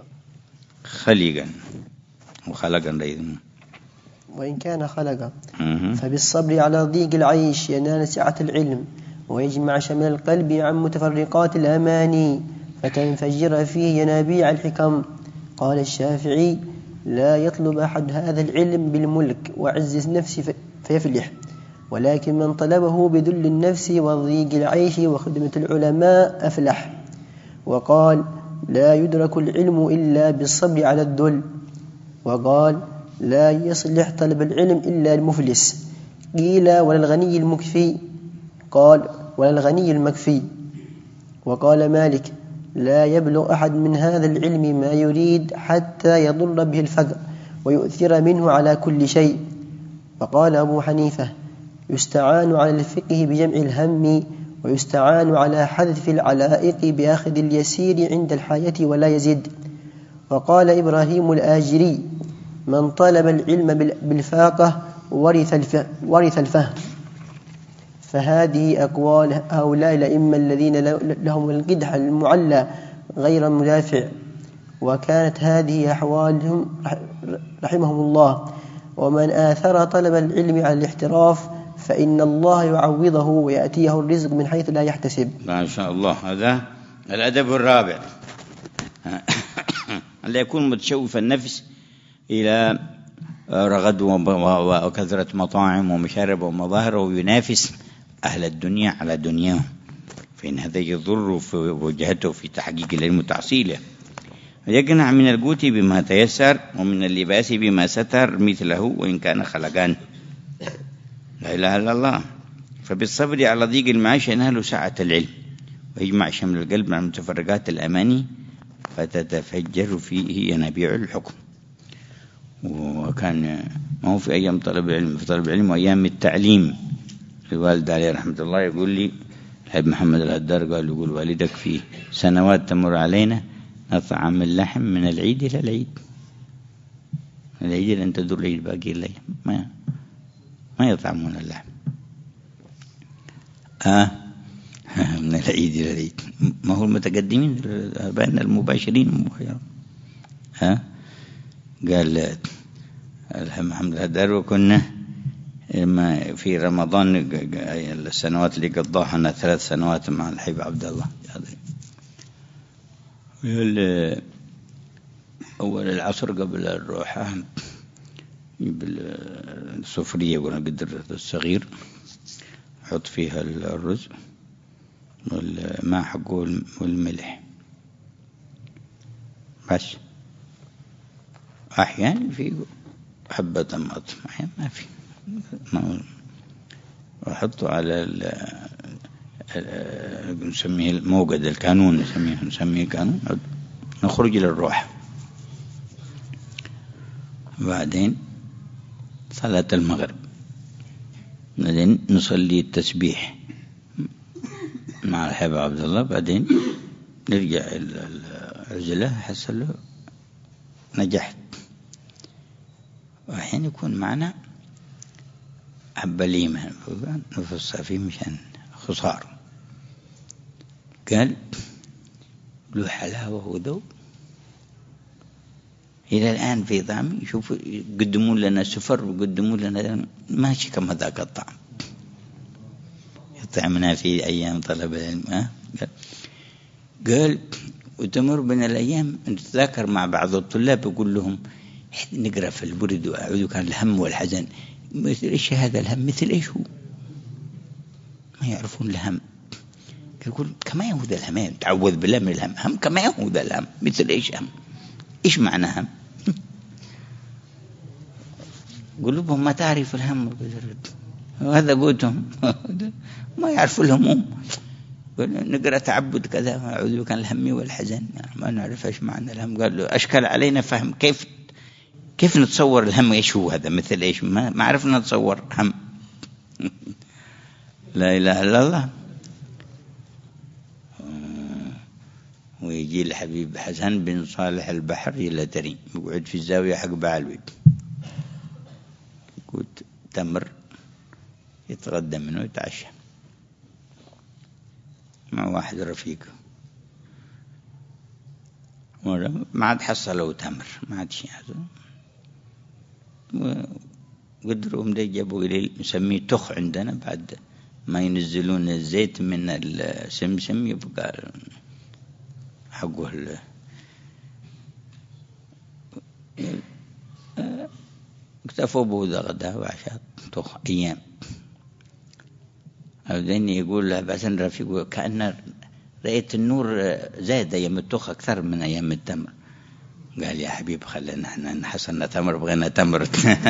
S3: خلقا فبالصبر على ضيق العيش ينال سعة العلم، ويجمع شمل القلب عن متفرقات الأماني فتنفجر فيه ينابيع الحكم. قال الشافعي: لا يطلب أحد هذا العلم بالملك وعز النفس فيفلح، ولكن من طلبه بذل النفس وضيق العيش وخدمة العلماء أفلح. وقال: لا يدرك العلم إلا بالصبر على الذل. وقال: لا يصلح طلب العلم إلا المفلس. قيل: ولا الغني المكفي؟ قال: ولا الغني المكفي. وقال مالك: لا يبلغ أحد من هذا العلم ما يريد حتى يضر به الفقر ويؤثر منه على كل شيء. وقال أبو حنيفة: يستعان على الفقه بجمع الهم، ويستعان على حذف العلائق بأخذ اليسير عند الحاجة ولا يزيد. وقال إبراهيم الآجري: من طلب العلم بالفاقة ورث الفهم. فهذه أقوال هؤلاء الأئمة الذين لهم القدح المعلى غير مدافع، وكانت هذه أحوالهم رحمهم الله. ومن آثر طلب العلم على الاحتراف فإن الله يعوضه ويأتيه الرزق من حيث لا يحتسب.
S1: ما شاء الله. هذا الأدب الرابع، ألا يكون متشوف النفس إلى رغد وكثرة مطاعم ومشارب ومظاهر وينافس أهل الدنيا على دنياهم، فإن هذا يضر في وجهته في تحقيق العلم وتحصيله. يقنع من القوت بما تيسر، ومن اللباس بما ستر مثله وإن كان خلقان. لا إله إلا الله. فبالصبر على ضيق المعيش ينال سعة العلم، ويجمع شمل القلب عن متفرقات الأماني فتتفجر فيه ينابيع الحكم. وكان ما هو في أيام طلب العلم، في طلب العلم وأيام التعليم. الوالد عليه رحمة الله يقول لي الحبيب محمد الهدار قال يقول والدك في سنوات تمر علينا نطعم اللحم من العيد إلى العيد، العيد لن تدر العيد باقي الليل ما يطعمون اللحم من العيد إلى العيد. ما هو المتقدمين بين المباشرين المباشرين. قال الحبيب محمد الهدار وكنا في رمضان السنوات اللي قضاها 3 سنوات مع الحبيب عبد الله أول العصر قبل الروحة بالسفرية قلنا قدر الصغير حط فيها الرز والماء حقه والملح بس. أحيانا في حبة طماطم، أحيانا ما في، وحطه على نسميه الموقد الكانون، نسميه كانون. نخرج للروح، بعدين صلاة المغرب، بعدين نصلي التسبيح مع الحبيب عبد الله، بعدين نرجع العزلة حصل له نجحت. وأحيانا يكون معنا عبليمة نفصها فيه مشان خسار. قال له حلاوة وذوق إلى الآن في طعم. يشوفوا يقدمون لنا سفر ويقدمون لنا ماشي كما ذاك الطعم يطعمنا في أيام طلب العلم. قال وتمر بنا الأيام نتذاكر مع بعض الطلاب يقول لهم نقرأ في البرد وأعوذ كان الهم والحزن، مثل إيش هذا الهم؟ مثل إيش هو؟ ما يعرفون الهم. يقول كما يهود الهم، تعوذ بالله من الهم. هم كما يهود الهم، مثل إيش هم؟ إيش معنى هم؟ قلوبهم ما تعرف الهم، وهذا قوتهم ما يعرفوا الهموم. نقرأ تعبد كذا أعوذ كان الهم والحزن، ما نعرف إيش معنى الهم. قال له أشكل علينا فهم كيف كيف نتصور الهم؟ إيش هو هذا؟ مثل إيش؟ ما عرفنا نتصور هم. لا إله إلا الله. ويجي الحبيب حسن بن صالح البحر إلى تريم، يقعد في الزاوية حق بعلوي، يقول تمر يتغدى منه ويتعشى مع واحد رفيقه، ما عاد حصلوا تمر، ما عاد شيء. وقدروا هم جابوا إليه نسميه تخ عندنا، بعد ما ينزلون الزيت من السمسم يبقى حقه اكتفوا به غدا وعشاء تخ أيام. بعدين يقول له بس رفيق كأن رأيت النور زاد أيام التخ أكثر من أيام التمر. قال يا حبيب خلينا احنا نحصلنا تمر، بغينا تمر.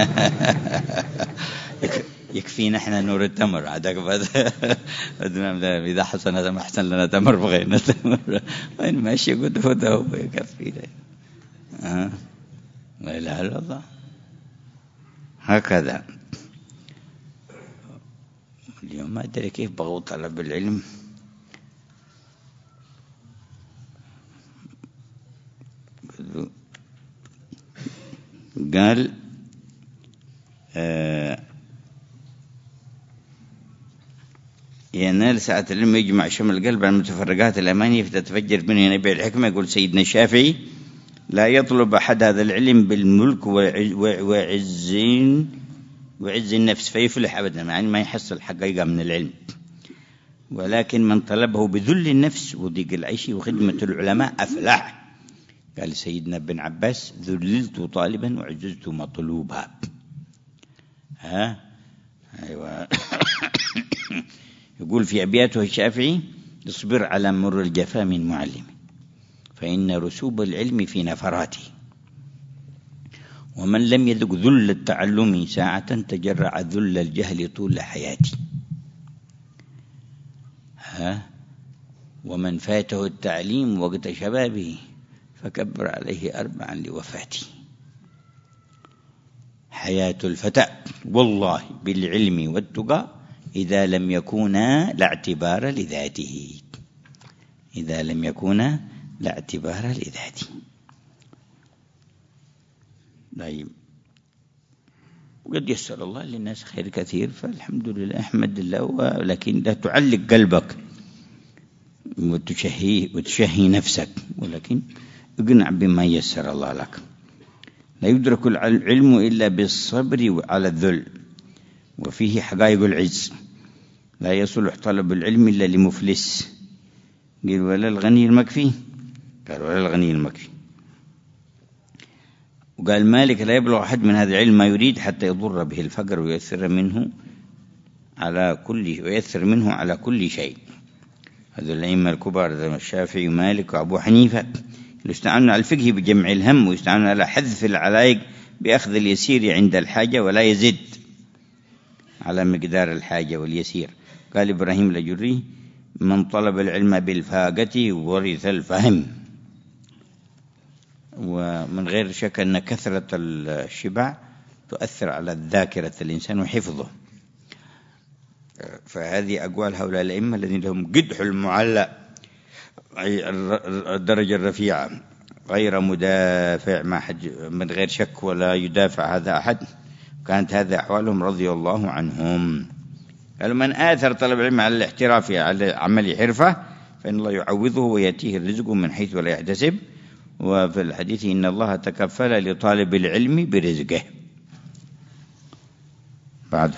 S1: يكفينا احنا نور التمر عادك إذا حصلنا تمر أحسن لنا تمر، بغينا تمر. وين ماشي قد فده يكفينا. لا إله إلا الله. هكذا اليوم ما أدري كيف بغوا طلب العلم. قال ينال سعة العلم يجمع شمل القلب عن متفرقات الأماني فتتفجر منه ينبيع الحكمة. يقول سيدنا الشافعي لا يطلب أحد هذا العلم بالملك وعز النفس فيفلح أبدا، يعني ما يحصل حقيقة من العلم، ولكن من طلبه بذل النفس وضيق العيش وخدمة العلماء أفلح. قال سيدنا ابن عباس ذللت طالبا وعجزت مطلوبا. أيوة. يقول في أبياته الشافعي اصبر على مر الجفا من معلم فإن رسوب العلم في نفراته، ومن لم يذق ذل التعلم ساعة تجرع ذل الجهل طول حياتي. ومن فاته التعليم وقت شبابه فكبر عليه 4 لوفاته. حياة الفتى والله بالعلم والتقى إذا لم يكونا لا اعتبار لذاته، إذا لم يكونا لا اعتبار لذاته. طيب، وقد يسر الله للناس خير كثير، فالحمد لله أحمد الله، ولكن لا تعلق قلبك وتشهي نفسك، ولكن اقنع بما يسر الله لك. لا يدرك العلم إلا بالصبر على الذل، وفيه حقائق العز. لا يصلح طلب العلم إلا لمفلس. قال ولا الغني المكفي، قال ولا الغني المكفي. وقال مالك لا يبلغ أحد من هذا العلم ما يريد حتى يضر به الفقر ويؤثر منه على كل شيء. هذا الأئمة الكبار الشافعي ومالك وأبو حنيفة يستعانون على الفقه بجمع الهم، ويستعانون على حذف العلائق بأخذ اليسير عند الحاجة ولا يزد على مقدار الحاجة واليسير. قال إبراهيم الأجري من طلب العلم بالفاقة ورث الفهم. ومن غير شك أن كثرة الشبع تؤثر على ذاكرة الإنسان وحفظه. فهذه أقوال هؤلاء الأئمة الذين لهم قدح المعلى الدرجة الرفيعة غير مدافع من غير شك ولا يدافع هذا أحد. كانت هذا أحوالهم رضي الله عنهم. قالوا من آثر طلب العلم على الاحتراف على عمل حرفة فإن الله يعوضه ويأتيه الرزق من حيث ولا يحتسب. وفي الحديث إن الله تكفل لطالب العلم برزقه. بعد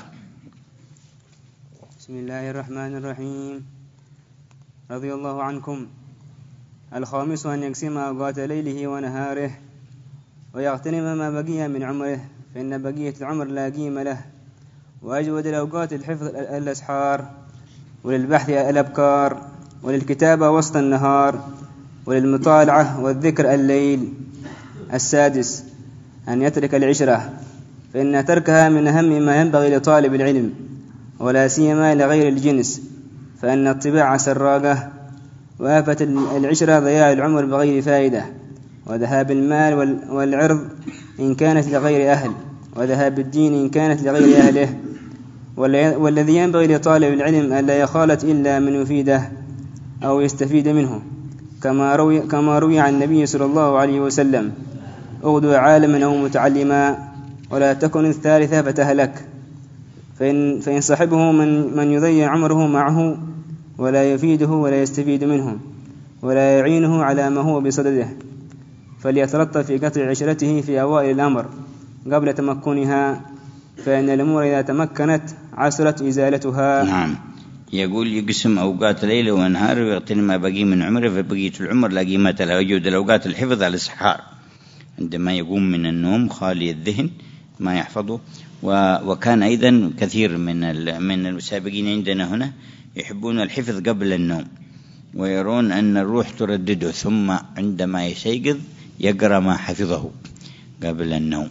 S4: بسم الله الرحمن الرحيم. رضي الله عنكم. الخامس أن يقسم أوقات ليله ونهاره ويغتنم ما بقي من عمره، فإن بقية العمر لا قيمة له. وأجود الأوقات الحفظ الأسحار، وللبحث الأبكار، وللكتابة وسط النهار، وللمطالعة والذكر الليل. السادس أن يترك العشرة، فإن تركها من أهم ما ينبغي لطالب العلم، ولا سيما لغير الجنس، فإن الطباع سراقة، وآفة العشرة ضياع العمر بغير فائدة، وذهاب المال والعرض إن كانت لغير أهل، وذهاب الدين إن كانت لغير أهله. والذي ينبغي لطالب العلم ألا يخالط إلا من يفيده أو يستفيد منه، كما روي عن النبي صلى الله عليه وسلم: اغدو عالما أو متعلما ولا تكن الثالثة فتهلك. فإن صاحبه من يضيع عمره معه ولا يفيده ولا يستفيد منه ولا يعينه على ما هو بصدده، فليتلطف في قطع عشرته في أوائل الأمر قبل تمكنها، فإن الأمور إذا تمكنت عسرت إزالتها.
S1: نعم. يقول يقسم أوقات ليلة ونهار ويغتنم ما بقي من عمره، فبقية العمر لا قيمة له. ويجود الأوقات الحفظ على الإسحار عندما يقوم من النوم خالي الذهن ما يحفظه. وكان أيضا كثير من السابقين عندنا هنا يحبون الحفظ قبل النوم، ويرون أن الروح تردده، ثم عندما يستيقظ يقرأ ما حفظه قبل النوم.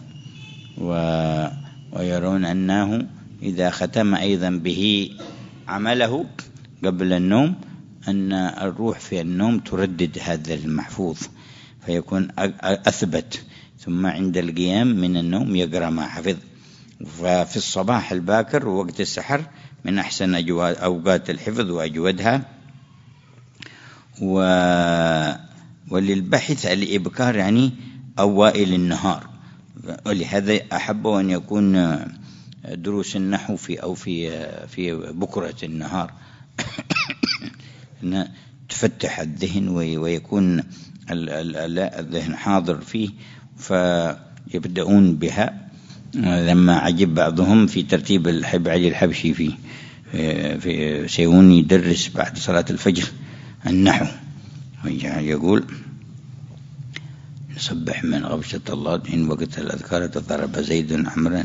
S1: ويرون أنه إذا ختم أيضا به عمله قبل النوم أن الروح في النوم تردد هذا المحفوظ فيكون أثبت، ثم عند القيام من النوم يقرأ ما حفظ. ففي الصباح الباكر ووقت السحر من أحسن أوقات الحفظ وأجودها. وللبحث الإبكار يعني أوائل النهار، ولهذا أحب أن يكون دروس النحو في بكرة النهار أن تفتح الذهن ويكون الذهن حاضر فيه، فيبدأون بها. لما عجب بعضهم في ترتيب علي الحبشي في سيون يدرس بعد صلاة الفجر النحو، يقول: نصبح من غبشة الله إن وقت الأذكار تضرب زيد عمرا.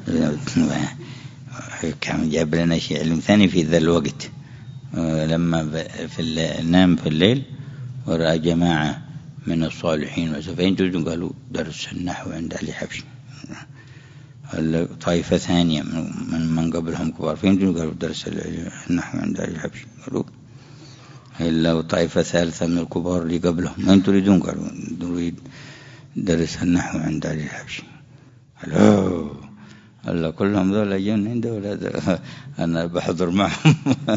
S1: كان جاب لنا شيء علم ثاني في ذا الوقت، لما نام في الليل ورأى جماعة من الصالحين وسفين جزء قالوا درس النحو عند علي حبشي. طائفة ثانية من قبلهم كبار فين قالوا درس النحو عند علي حبشي. قالوا إلا طائفة ثالثة من الكبار اللي قبلهم ما تريدون؟ قالوا نريد درس النحو عند علي الحبشي. الله كلهم ذولا جن عنده ولا أنا بحضر معهم.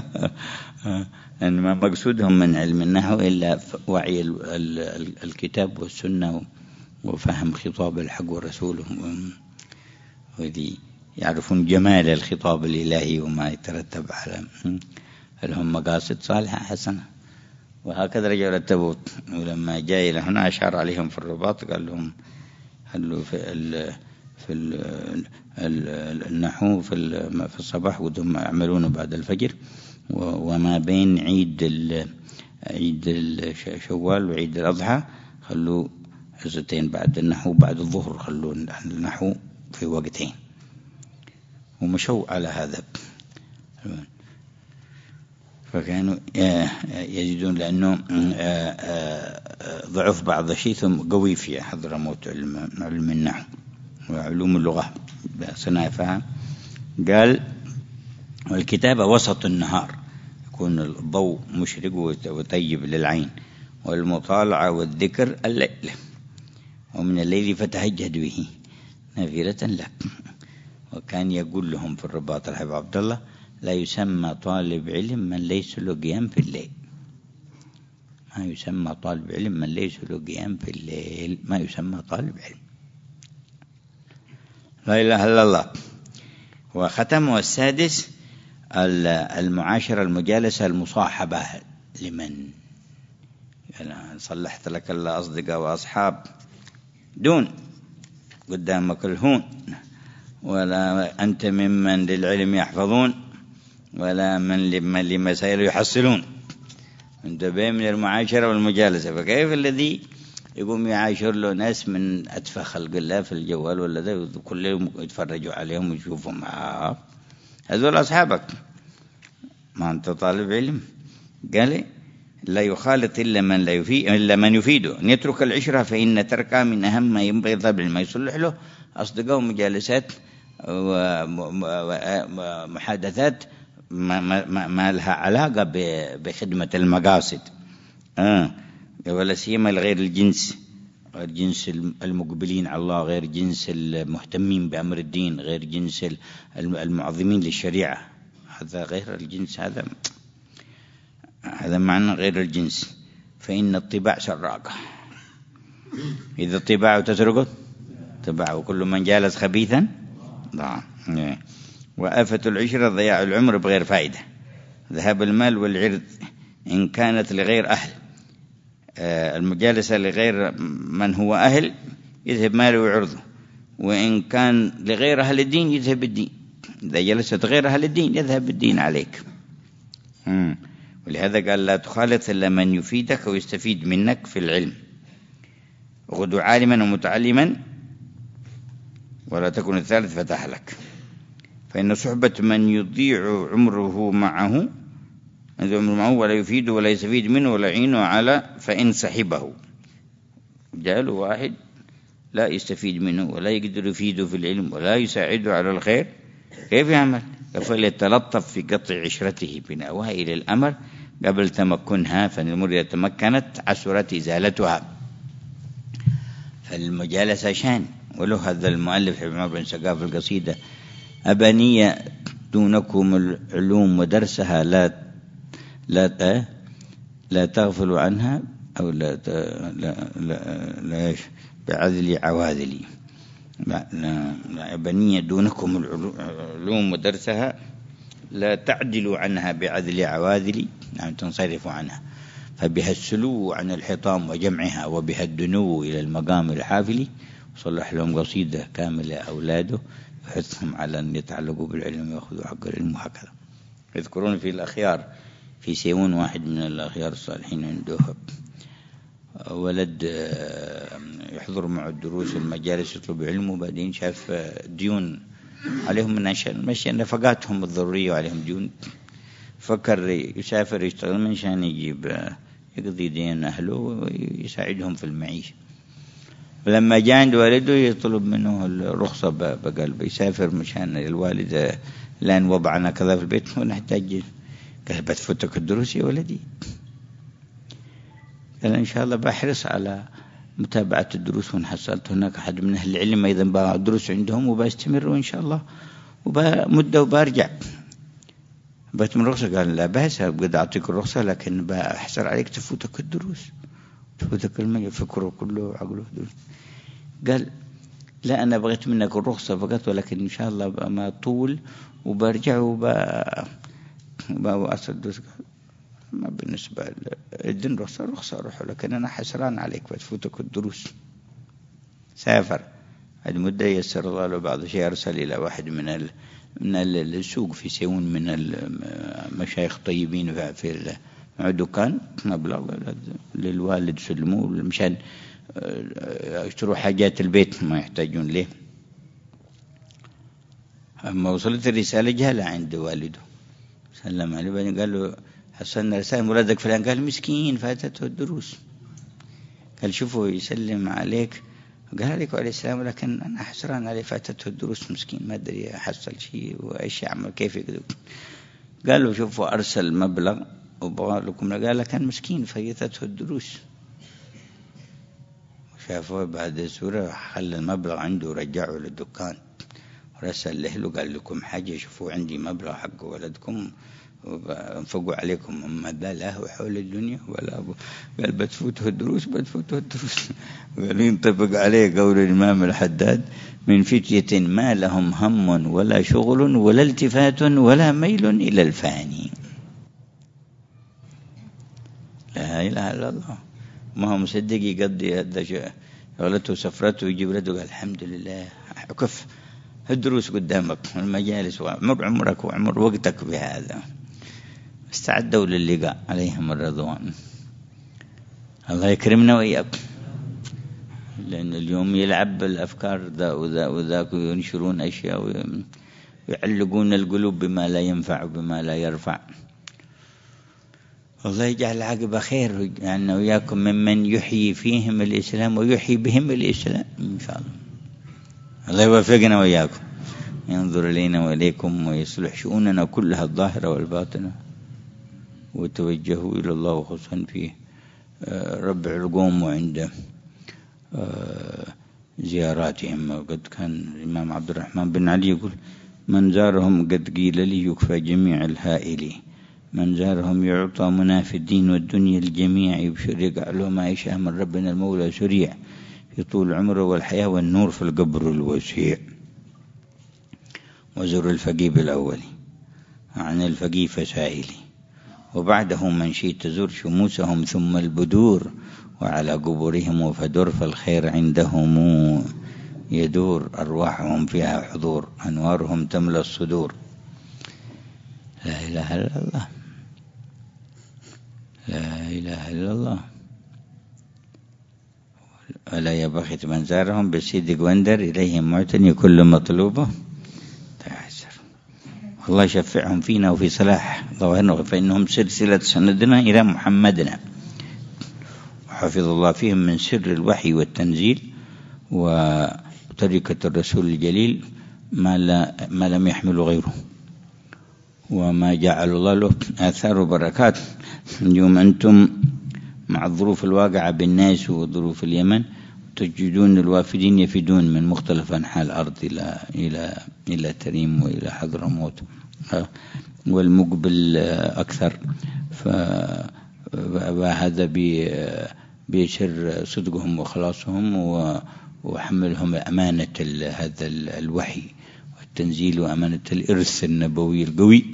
S1: ما مقصودهم من علم النحو إلا وعي الكتاب والسنة وفهم خطاب الحق ورسوله، وذي يعرفون جمال الخطاب الإلهي وما يترتب على لهم مقاصد صالحة حسنة. وهكذا رجعوا للتبوت، ولما جاء إلى هنا أشار عليهم في الرباط قال لهم هلوا في النحو في الصباح ودهم يعملون بعد الفجر، وما بين عيد الشوال وعيد الأضحى خلوا حصتين بعد النحو، بعد الظهر خلوا النحو في وقتين، ومشوا على هذا. فكانوا يجدون لأنه ضعف بعض الشيء ثم قوي في حضرموت علم النحو وعلوم اللغة صنائفها. قال: والكتابة وسط النهار، يكون الضوء مشرق وطيب للعين، والمطالعة والذكر الليل، ومن الليل فتهجد به نافلة لك. وكان يقول لهم في الرباط الحبيب عبد الله: لا يسمى طالب علم من ليس له قيام في الليل. ما يسمى طالب علم من ليس له قيام في الليل، ما يسمى طالب علم. لا إله إلا الله. وختمه السادس: المعاشرة المجالسة المصاحبة لمن صلحت لك الله أصدقاء وأصحاب دون قدامك الهون، ولا أنت ممن للعلم يحفظون ولا من لمسائل يحصلون. انتبه من المعاشرة والمجالسة. فكيف الذي يقوم يعاشر له ناس من أتفه خلق الله في الجوال ولا ذا كل يوم يتفرجوا عليهم ويشوفهم؟ هذول أصحابك، ما أنت طالب علم. قال: لا يخالط إلا من يفيده، أن يترك العشرة فإن تركها من أهم ما ينبغي طالب العلم. ما يصلح له أصدقاء ومجالسات ومحادثات ما لها علاقة بخدمة المقاصد، ولا سيما الغير الجنس، غير جنس المقبلين على الله، غير جنس المهتمين بأمر الدين، غير جنس المعظمين للشريعة. هذا غير الجنس، هذا معنى غير الجنس. فإن الطباع سراقة، إذا الطباع تسرقت طباع، وكل من جالس خبيثا ضاع. وآفة العشرة ضياع العمر بغير فائدة، ذهاب المال والعرض إن كانت لغير أهل. المجالسة لغير من هو أهل يذهب ماله وعرضه، وإن كان لغير أهل الدين يذهب الدين. إذا جلست غير أهل الدين يذهب الدين عليك. ولهذا قال لا تخالط إلا من يفيدك ويستفيد منك في العلم. غدو عالما ومتعلما ولا تكن الثالث فتهلك. فإن صحبة من يضيع عمره معه ولا يفيد ولا يستفيد منه ولا يعينه على، فإن صحبه جاله واحد لا يستفيد منه ولا يقدر يفيده في العلم ولا يساعده على الخير، كيف يعمل؟ فليتلطف في قطع عشرته بنوائل الأمر قبل تمكنها، فالأمور إذا تمكنت عسرت إزالتها. فالمجالسة شان. وله هذا المؤلف ابن عمر بن سقاف القصيدة: أبنية دونكم العلوم ودرسها لا تغفلوا عنها، أو لا بعذل عواذلي. أبنية دونكم العلوم ودرسها لا تعدلوا عنها بعذل عواذلي، نعم تنصرفوا عنها. فبها السلو عن الحطام وجمعها، وبها الدنو إلى المقام الحافل. وصلح لهم قصيدة كاملة أولاده يحثهم على أن يتعلقوا بالعلم ويأخذوا حق العلم، وهكذا. يذكرون في الأخيار في سيون واحد من الأخيار الصالحين عنده ولد يحضر مع الدروس والمجالس يطلب علم، وبعدين شاف ديون عليهم من مشي نفقاتهم الضرورية وعليهم ديون، فكر يسافر يشتغل من شان يجيب يقضي دين أهله ويساعدهم في المعيشة. ولما جاء عند والده يطلب منه الرخصة بقلب يسافر مشان الوالد لأن وضعنا كذا في البيت ونحتاج. قال بتفوتك الدروس يا ولدي؟ قال إن شاء الله بحرص على متابعة الدروس، وإن حصلت هناك أحد من أهل العلم أيضا بقى الدروس عندهم وبستمر إن شاء الله وبمدة وبرجع. بتمن رخصة؟ قال لا بأس، قد أعطيك الرخصة لكن بحصر عليك تفوتك الدروس، تفوتك فكره كله عقله دروس. قال لا أنا بغيت منك الرخصة فقط، ولكن إن شاء الله ما طول وبرجع وأصل الدروس. ما بالنسبة للدين رخصة روح، لكن أنا حسران عليك بتفوتك الدروس. سافر هذه مدة يسر الله له بعض شيء، أرسل إلى واحد من السوق في سيون من المشايخ طيبين في مع دكان مبلغ للوالد سلموه مشان يشتروا حاجات البيت ما يحتاجون ليه. أما وصلت الرسالة جهلة عند والده سلم عليه، بعدين قال له حصلنا رسالة ولدك فلان. قال مسكين فاتته الدروس. قال شوفوا يسلم عليك، قال عليكم عليه السلام، ولكن أنا حسران عليه فاتته الدروس مسكين ما أدري أحصل شيء وإيش يعمل كيف يقدر. قال له شوفوا أرسل مبلغ وبغى لكم، قال كان مسكين فاتته الدروس. شافوه بعد سورة خلى المبلغ عنده ورجعه للدكان ورسل له قال لكم حاجة، شوفوا عندي مبلغ حق ولدكم انفقوا عليكم، أما لا له حول الدنيا ولا أبو. قال بتفوته الدروس قال ينطبق عليه قول الإمام الحداد: من فتية ما لهم هم ولا شغل ولا التفات ولا ميل إلى الفاني. لا إله إلا الله. ما هو مصدق يقضي هذا شغلته سفرته ويجيب رده. قال الحمد لله كف الدروس قدامك والمجالس وعمر عمرك وعمر وقتك بهذا. استعدوا للقاء عليهم الرضوان. الله يكرمنا وإياكم، لأن اليوم يلعب بالأفكار ذا وذاك وينشرون أشياء ويعلقون القلوب بما لا ينفع وبما لا يرفع. الله يجعل العاقبة خير يعني وإياكم ممن يحيي فيهم الإسلام ويحيي بهم الإسلام إن شاء الله. الله يوفقنا وإياكم، ينظر إلينا وإليكم ويصلح شؤوننا كلها الظاهرة والباطنة، وتوجهوا إلى الله خصوصا في ربع القوم وعنده زياراتهم. وقد كان الإمام عبد الرحمن بن علي يقول: من زارهم قد قيل لي يكفى جميع الهائل، من زارهم يعطى منافي الدين والدنيا الجميع، يبشر يقع له ما يشاء من ربنا المولى سريع، في طول عمره والحياة والنور في القبر الوسيع. وزر الفقيه بالأول عن الفقيه فسائلي، وبعده من شئت زر شموسهم ثم البدور، وعلى قبورهم فدر، فالخير عندهم يدور، أرواحهم فيها حضور، أنوارهم تملى الصدور. لا إله إلا الله، لا إله إلا الله. ولا يبخت من زارهم بالصدق واندر، إليهم معتني كل مطلوبه تيسر. الله يشفعهم فينا وفي صلاح ظواهرنا، فإنهم سلسلة سندنا إلى محمدنا، وحفظ الله فيهم من سر الوحي والتنزيل وطريقة الرسول الجليل ما لم يحمل غيره، وما جعل الله له آثار وبركات. اليوم أنتم مع الظروف الواقعة بالناس وظروف اليمن تجدون الوافدين يفدون من مختلف أنحاء الأرض إلى تريم وإلى حضرموت، والمقبل أكثر، فهذا بيشر صدقهم وخلاصهم وحملهم أمانة هذا الوحي والتنزيل وأمانة الإرث النبوي القوي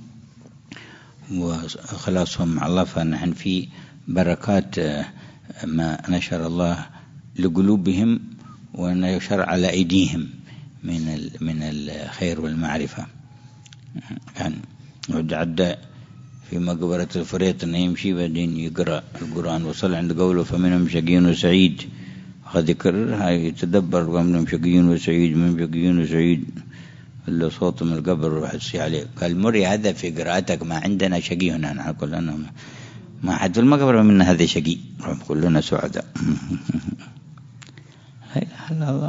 S1: وخلاصهم مع الله. فنحن في بركات ما نشر الله لقلوبهم ونشر على أيديهم من الخير والمعرفة. كان عدى في مقبرة الفريط أنه يمشي بعدين يقرأ القرآن، وصل عند قوله فمنهم شقي وسعيد، قد يكررها يتدبر، ومنهم شقي وسعيد، من شقي وسعيد إلا صوت من القبر وحسي عليه. قال مري هذا في قراءتك، ما عندنا شقي هنا، نحن كلنا ما حد في المقبرة منا هذا شقي، كلنا سعداء. لا إله إلا الله،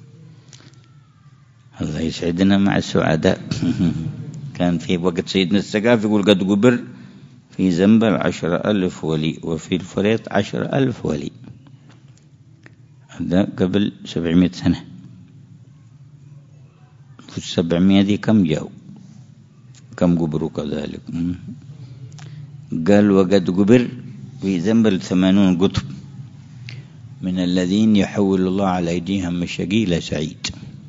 S1: الله يسعدنا مع السعداء. كان في وقت سيدنا السقاف يقول قد قبر في زنبل 10,000 ولي، وفي الفريط 10,000 ولي. هذا قبل 700 سنة. في 700 دي كم جاءوا، كم قبروا كذلك؟ قال وقد قبر في زنبل 80 قطب من الذين يحول الله على أيديهم الشقي إلى سعيد.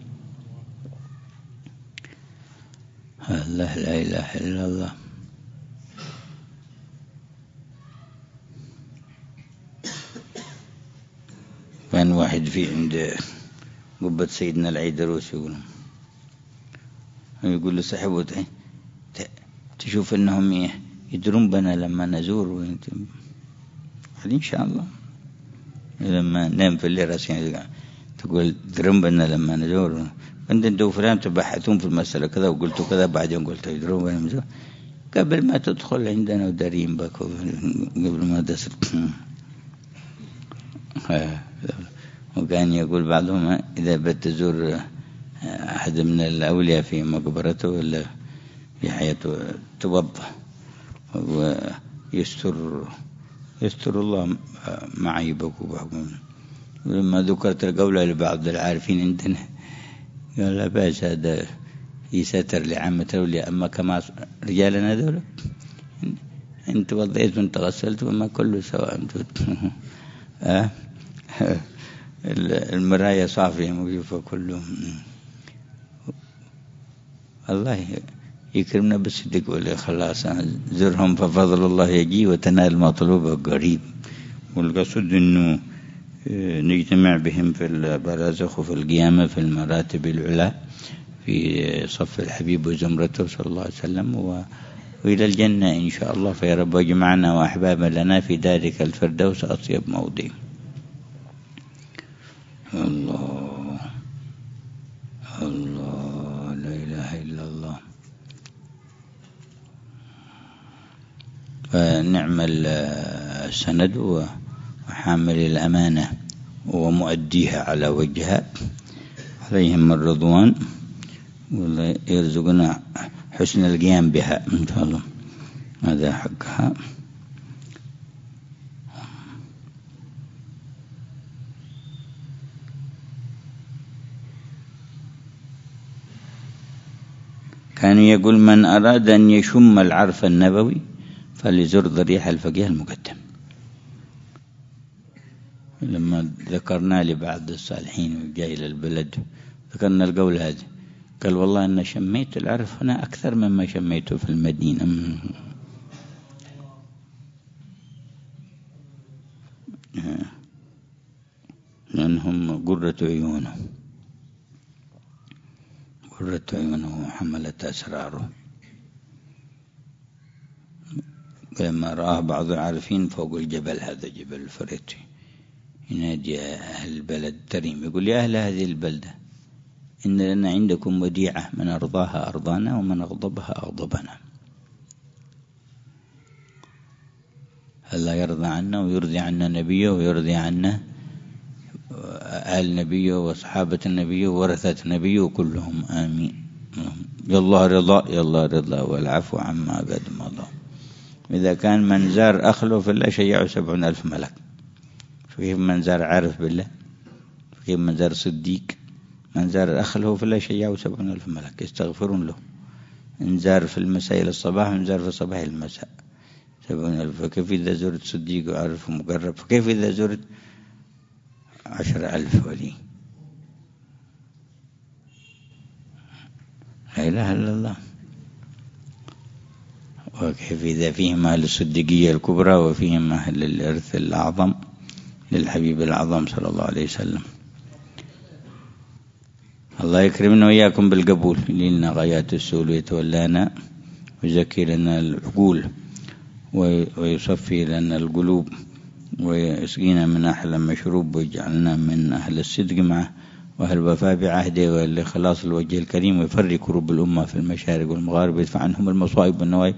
S1: الله لا إله إلا الله. كان واحد في عند قبة سيدنا العيدروس يقول له صاحبه تشوف أنهم يدرون بنا لما نزور، إن شاء الله لما نام في الليل راسين تقول درون بنا لما نزور، انتوا فلان تبحثون في المسألة كذا وقلتوا كذا، بعدين قلت يدرون بنا نزور قبل ما تدخل عندنا ودارين بك قبل ما تسر. وكان يقول بعضهم إذا بتزور أحد من الأولياء في مقبرته ولا في حياته توضأ ويستر الله مع عيبك وبعضهم. ولما ذكرت القولة لبعض العارفين عندنا قال لا بأس، هذا يستر لعامة الأولياء، أما كما رجالنا ذولا انت وضيت وانت غسلت وما كله سواء. المراية صافية موجودة كلهم. الله يكرمنا بالصدق والإخلاص، زرهم ففضل الله يجي وتنال مطلوبه قريب. والقصد أنه نجتمع بهم في البرازخ وفي القيامة في المراتب العلى في صف الحبيب وزمرته صلى الله عليه وسلم وإلى الجنة إن شاء الله. فيا رب اجمعنا وأحبابا لنا في ذلك الفردوس أطيب موضع. الله الله لا إله إلا الله. فنعم السند وحامل الأمانة ومؤديها على وجهها، عليهم الرضوان، والله يرزقنا حسن القيام بها إن شاء الله. هذا حقها. كان يقول من أراد أن يشم العرف النبوي فليزر ضريح الفقيه المقدم. لما ذكرنا لبعض الصالحين جاي إلى البلد ذكرنا القول هذا، قال والله أنا شميت العرف هنا أكثر مما شميته في المدينة. لأنهم قرة عيونه وحملت أسراره. لما رآه بعض العارفين فوق الجبل، هذا جبل الفريتي، ينادي أهل البلد تريم يقول يا أهل هذه البلدة إن لنا عندكم وديعة، من أرضاها أرضانا ومن أغضبها أغضبنا. الله يرضى عنا ويرضي عنا نبيه ويرضي عنا آل نبيه وصحابة النبي وورثة نبيه كلهم آمين. يالله رضا يالله رضا والعفو عما قد مضى. إذا كان من زار أخله فلا شيعه 70,000 ملك، فكيف من زار عارف بالله؟ فكيف من زار صديق؟ من زار أخله فلا شيعه 70,000 ملك يستغفرون له. إن زار في المساء إلى الصباح وإن زار في الصباح إلى المساء 70,000. فكيف إذا زرت صديق وعارف ومقرب؟ فكيف إذا زرت 10,000 ولي؟ لا إله إلا الله. وكيف إذا فيهم أهل الصديقية الكبرى وفيهم أهل الإرث الأعظم للحبيب الأعظم صلى الله عليه وسلم. الله يكرمنا وإياكم بالقبول، لنا غايات السؤل ويتولانا ويزكي لنا العقول ويصفي لنا القلوب ويسقينا من أحلى مشروب ويجعلنا من أهل الصدق معه وأهل الوفاء بعهده والإخلاص الوجه الكريم، ويفرج كروب الأمة في المشارق والمغارب ويدفع عنهم المصائب والنوائب،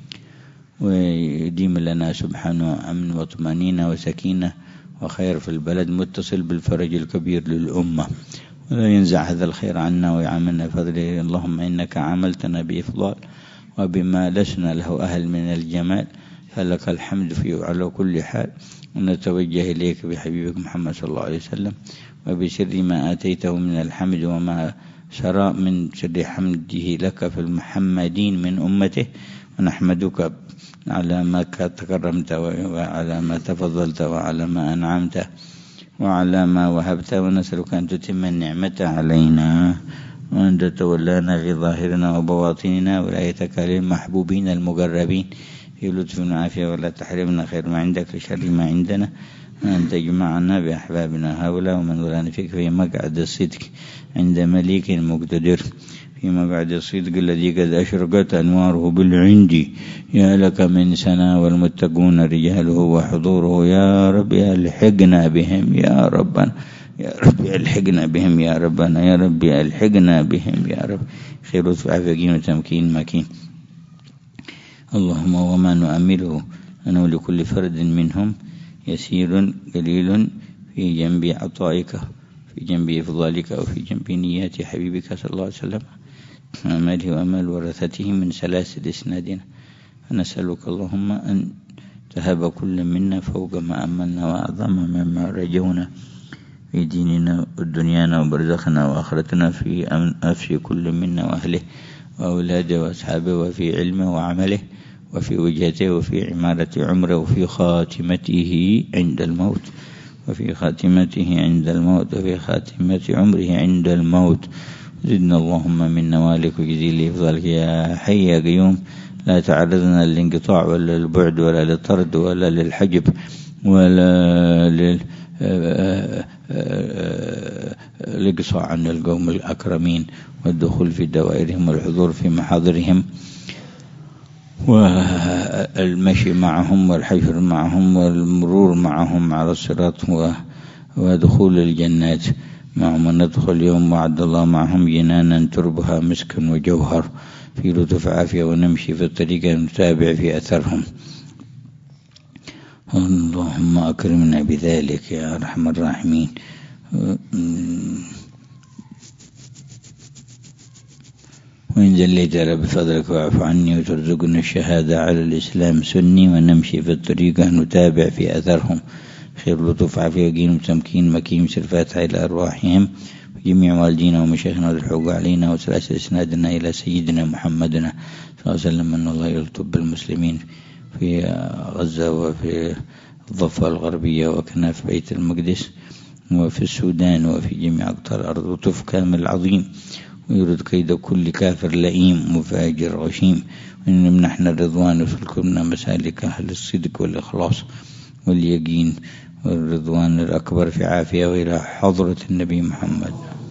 S1: ويديم لنا سبحانه أمن وطمأنينة وسكينة وخير في البلد متصل بالفرج الكبير للأمة، ولا ينزع هذا الخير عنا ويعاملنا بفضله. اللهم إنك عاملتنا بإفضال وبما لسنا له أهل من الجمال، فلك الحمد في على كل حال. ونتوجه إليك بحبيبك محمد صلى الله عليه وسلم وبسر ما آتيته من الحمد وما سرى من سر حمده لك في المحمدين من أمته، ونحمدك على ما تكرمت وعلى ما تفضلت وعلى ما أنعمت وعلى ما وهبت، ونسألك أن تتم النعمة علينا وأن تتولانا في ظاهرنا وبواطننا ولايتك للمحبوبين المقربين في لطف وعافية، ولا تحرمنا خير ما عندك لشر ما عندنا، وأن تجمعنا بأحبابنا هؤلاء ومن ولانا فيك في مقعد الصدق عند مليك مقتدر، في مقعد الصدق الذي قد أشرقت أنواره بالعند. يا لك من سنا والمتقون رجاله وحضوره، يا رب ألحقنا بهم يا ربنا، يا رب ألحقنا بهم يا ربنا، يا رب ألحقنا بهم يا رب. خير وعافية وتمكين مكين. اللهم وما نؤمله أنه لكل فرد منهم يسير قليل في جنب عطائك، في جنب إفضالك، وفي جنب نيات حبيبك صلى الله عليه وسلم وأمله وأمل ورثته من سلاسل إسنادنا. فنسألك اللهم أن تهب كل منا فوق ما أملنا وأعظم مما رجونا في ديننا ودنيانا وبرزخنا وآخرتنا، في أفش كل منا وأهله وأولاده وأصحابه، وفي علمه وعمله، وفي وجهته، وفي عمارة عمره، وفي خاتمته عند الموت، وفي خاتمته عند الموت، وفي خاتمة عمره عند الموت. زدنا اللهم من نوالك وجزيل إفضالك يا حي يا قيوم. لا تعرضنا للانقطاع ولا للبعد ولا للطرد ولا للحجب ولا للإقصاء عن القوم الأكرمين والدخول في دوائرهم والحضور في محاضرهم والمشي معهم والحشر معهم والمرور معهم على الصراط ودخول الجنات معهم، وندخل يوم وعد الله معهم جنانا تربها مسك وجوهر في لطف عافية، ونمشي في الطريق نتابع في أثرهم. اللهم أكرمنا بذلك يا أرحم الراحمين. وإن جليت بفضلك واعف عني وترزقنا الشهادة على الإسلام سني، ونمشي في الطريق نتابع في أثرهم. خير لطف عافية يقين وتمكين مكين سرفات إلى أرواحهم جميع والدينا ومشايخنا الحقوق علينا، وسلاسل إسنادنا إلى سيدنا محمدنا صلى الله عليه وسلم، أن الله يلطف بالمسلمين في غزة وفي الضفة الغربية وكناف بيت المقدس وفي السودان وفي جميع أقطار الأرض، وطف كامل العظيم، ويرد كيد كل كافر لئيم مفاجر غشيم، ويمنحنا الرضوان ويسلكنا مسالك أهل الصدق والإخلاص واليقين والرضوان الأكبر في عافية، وإلى حضرة النبي محمد.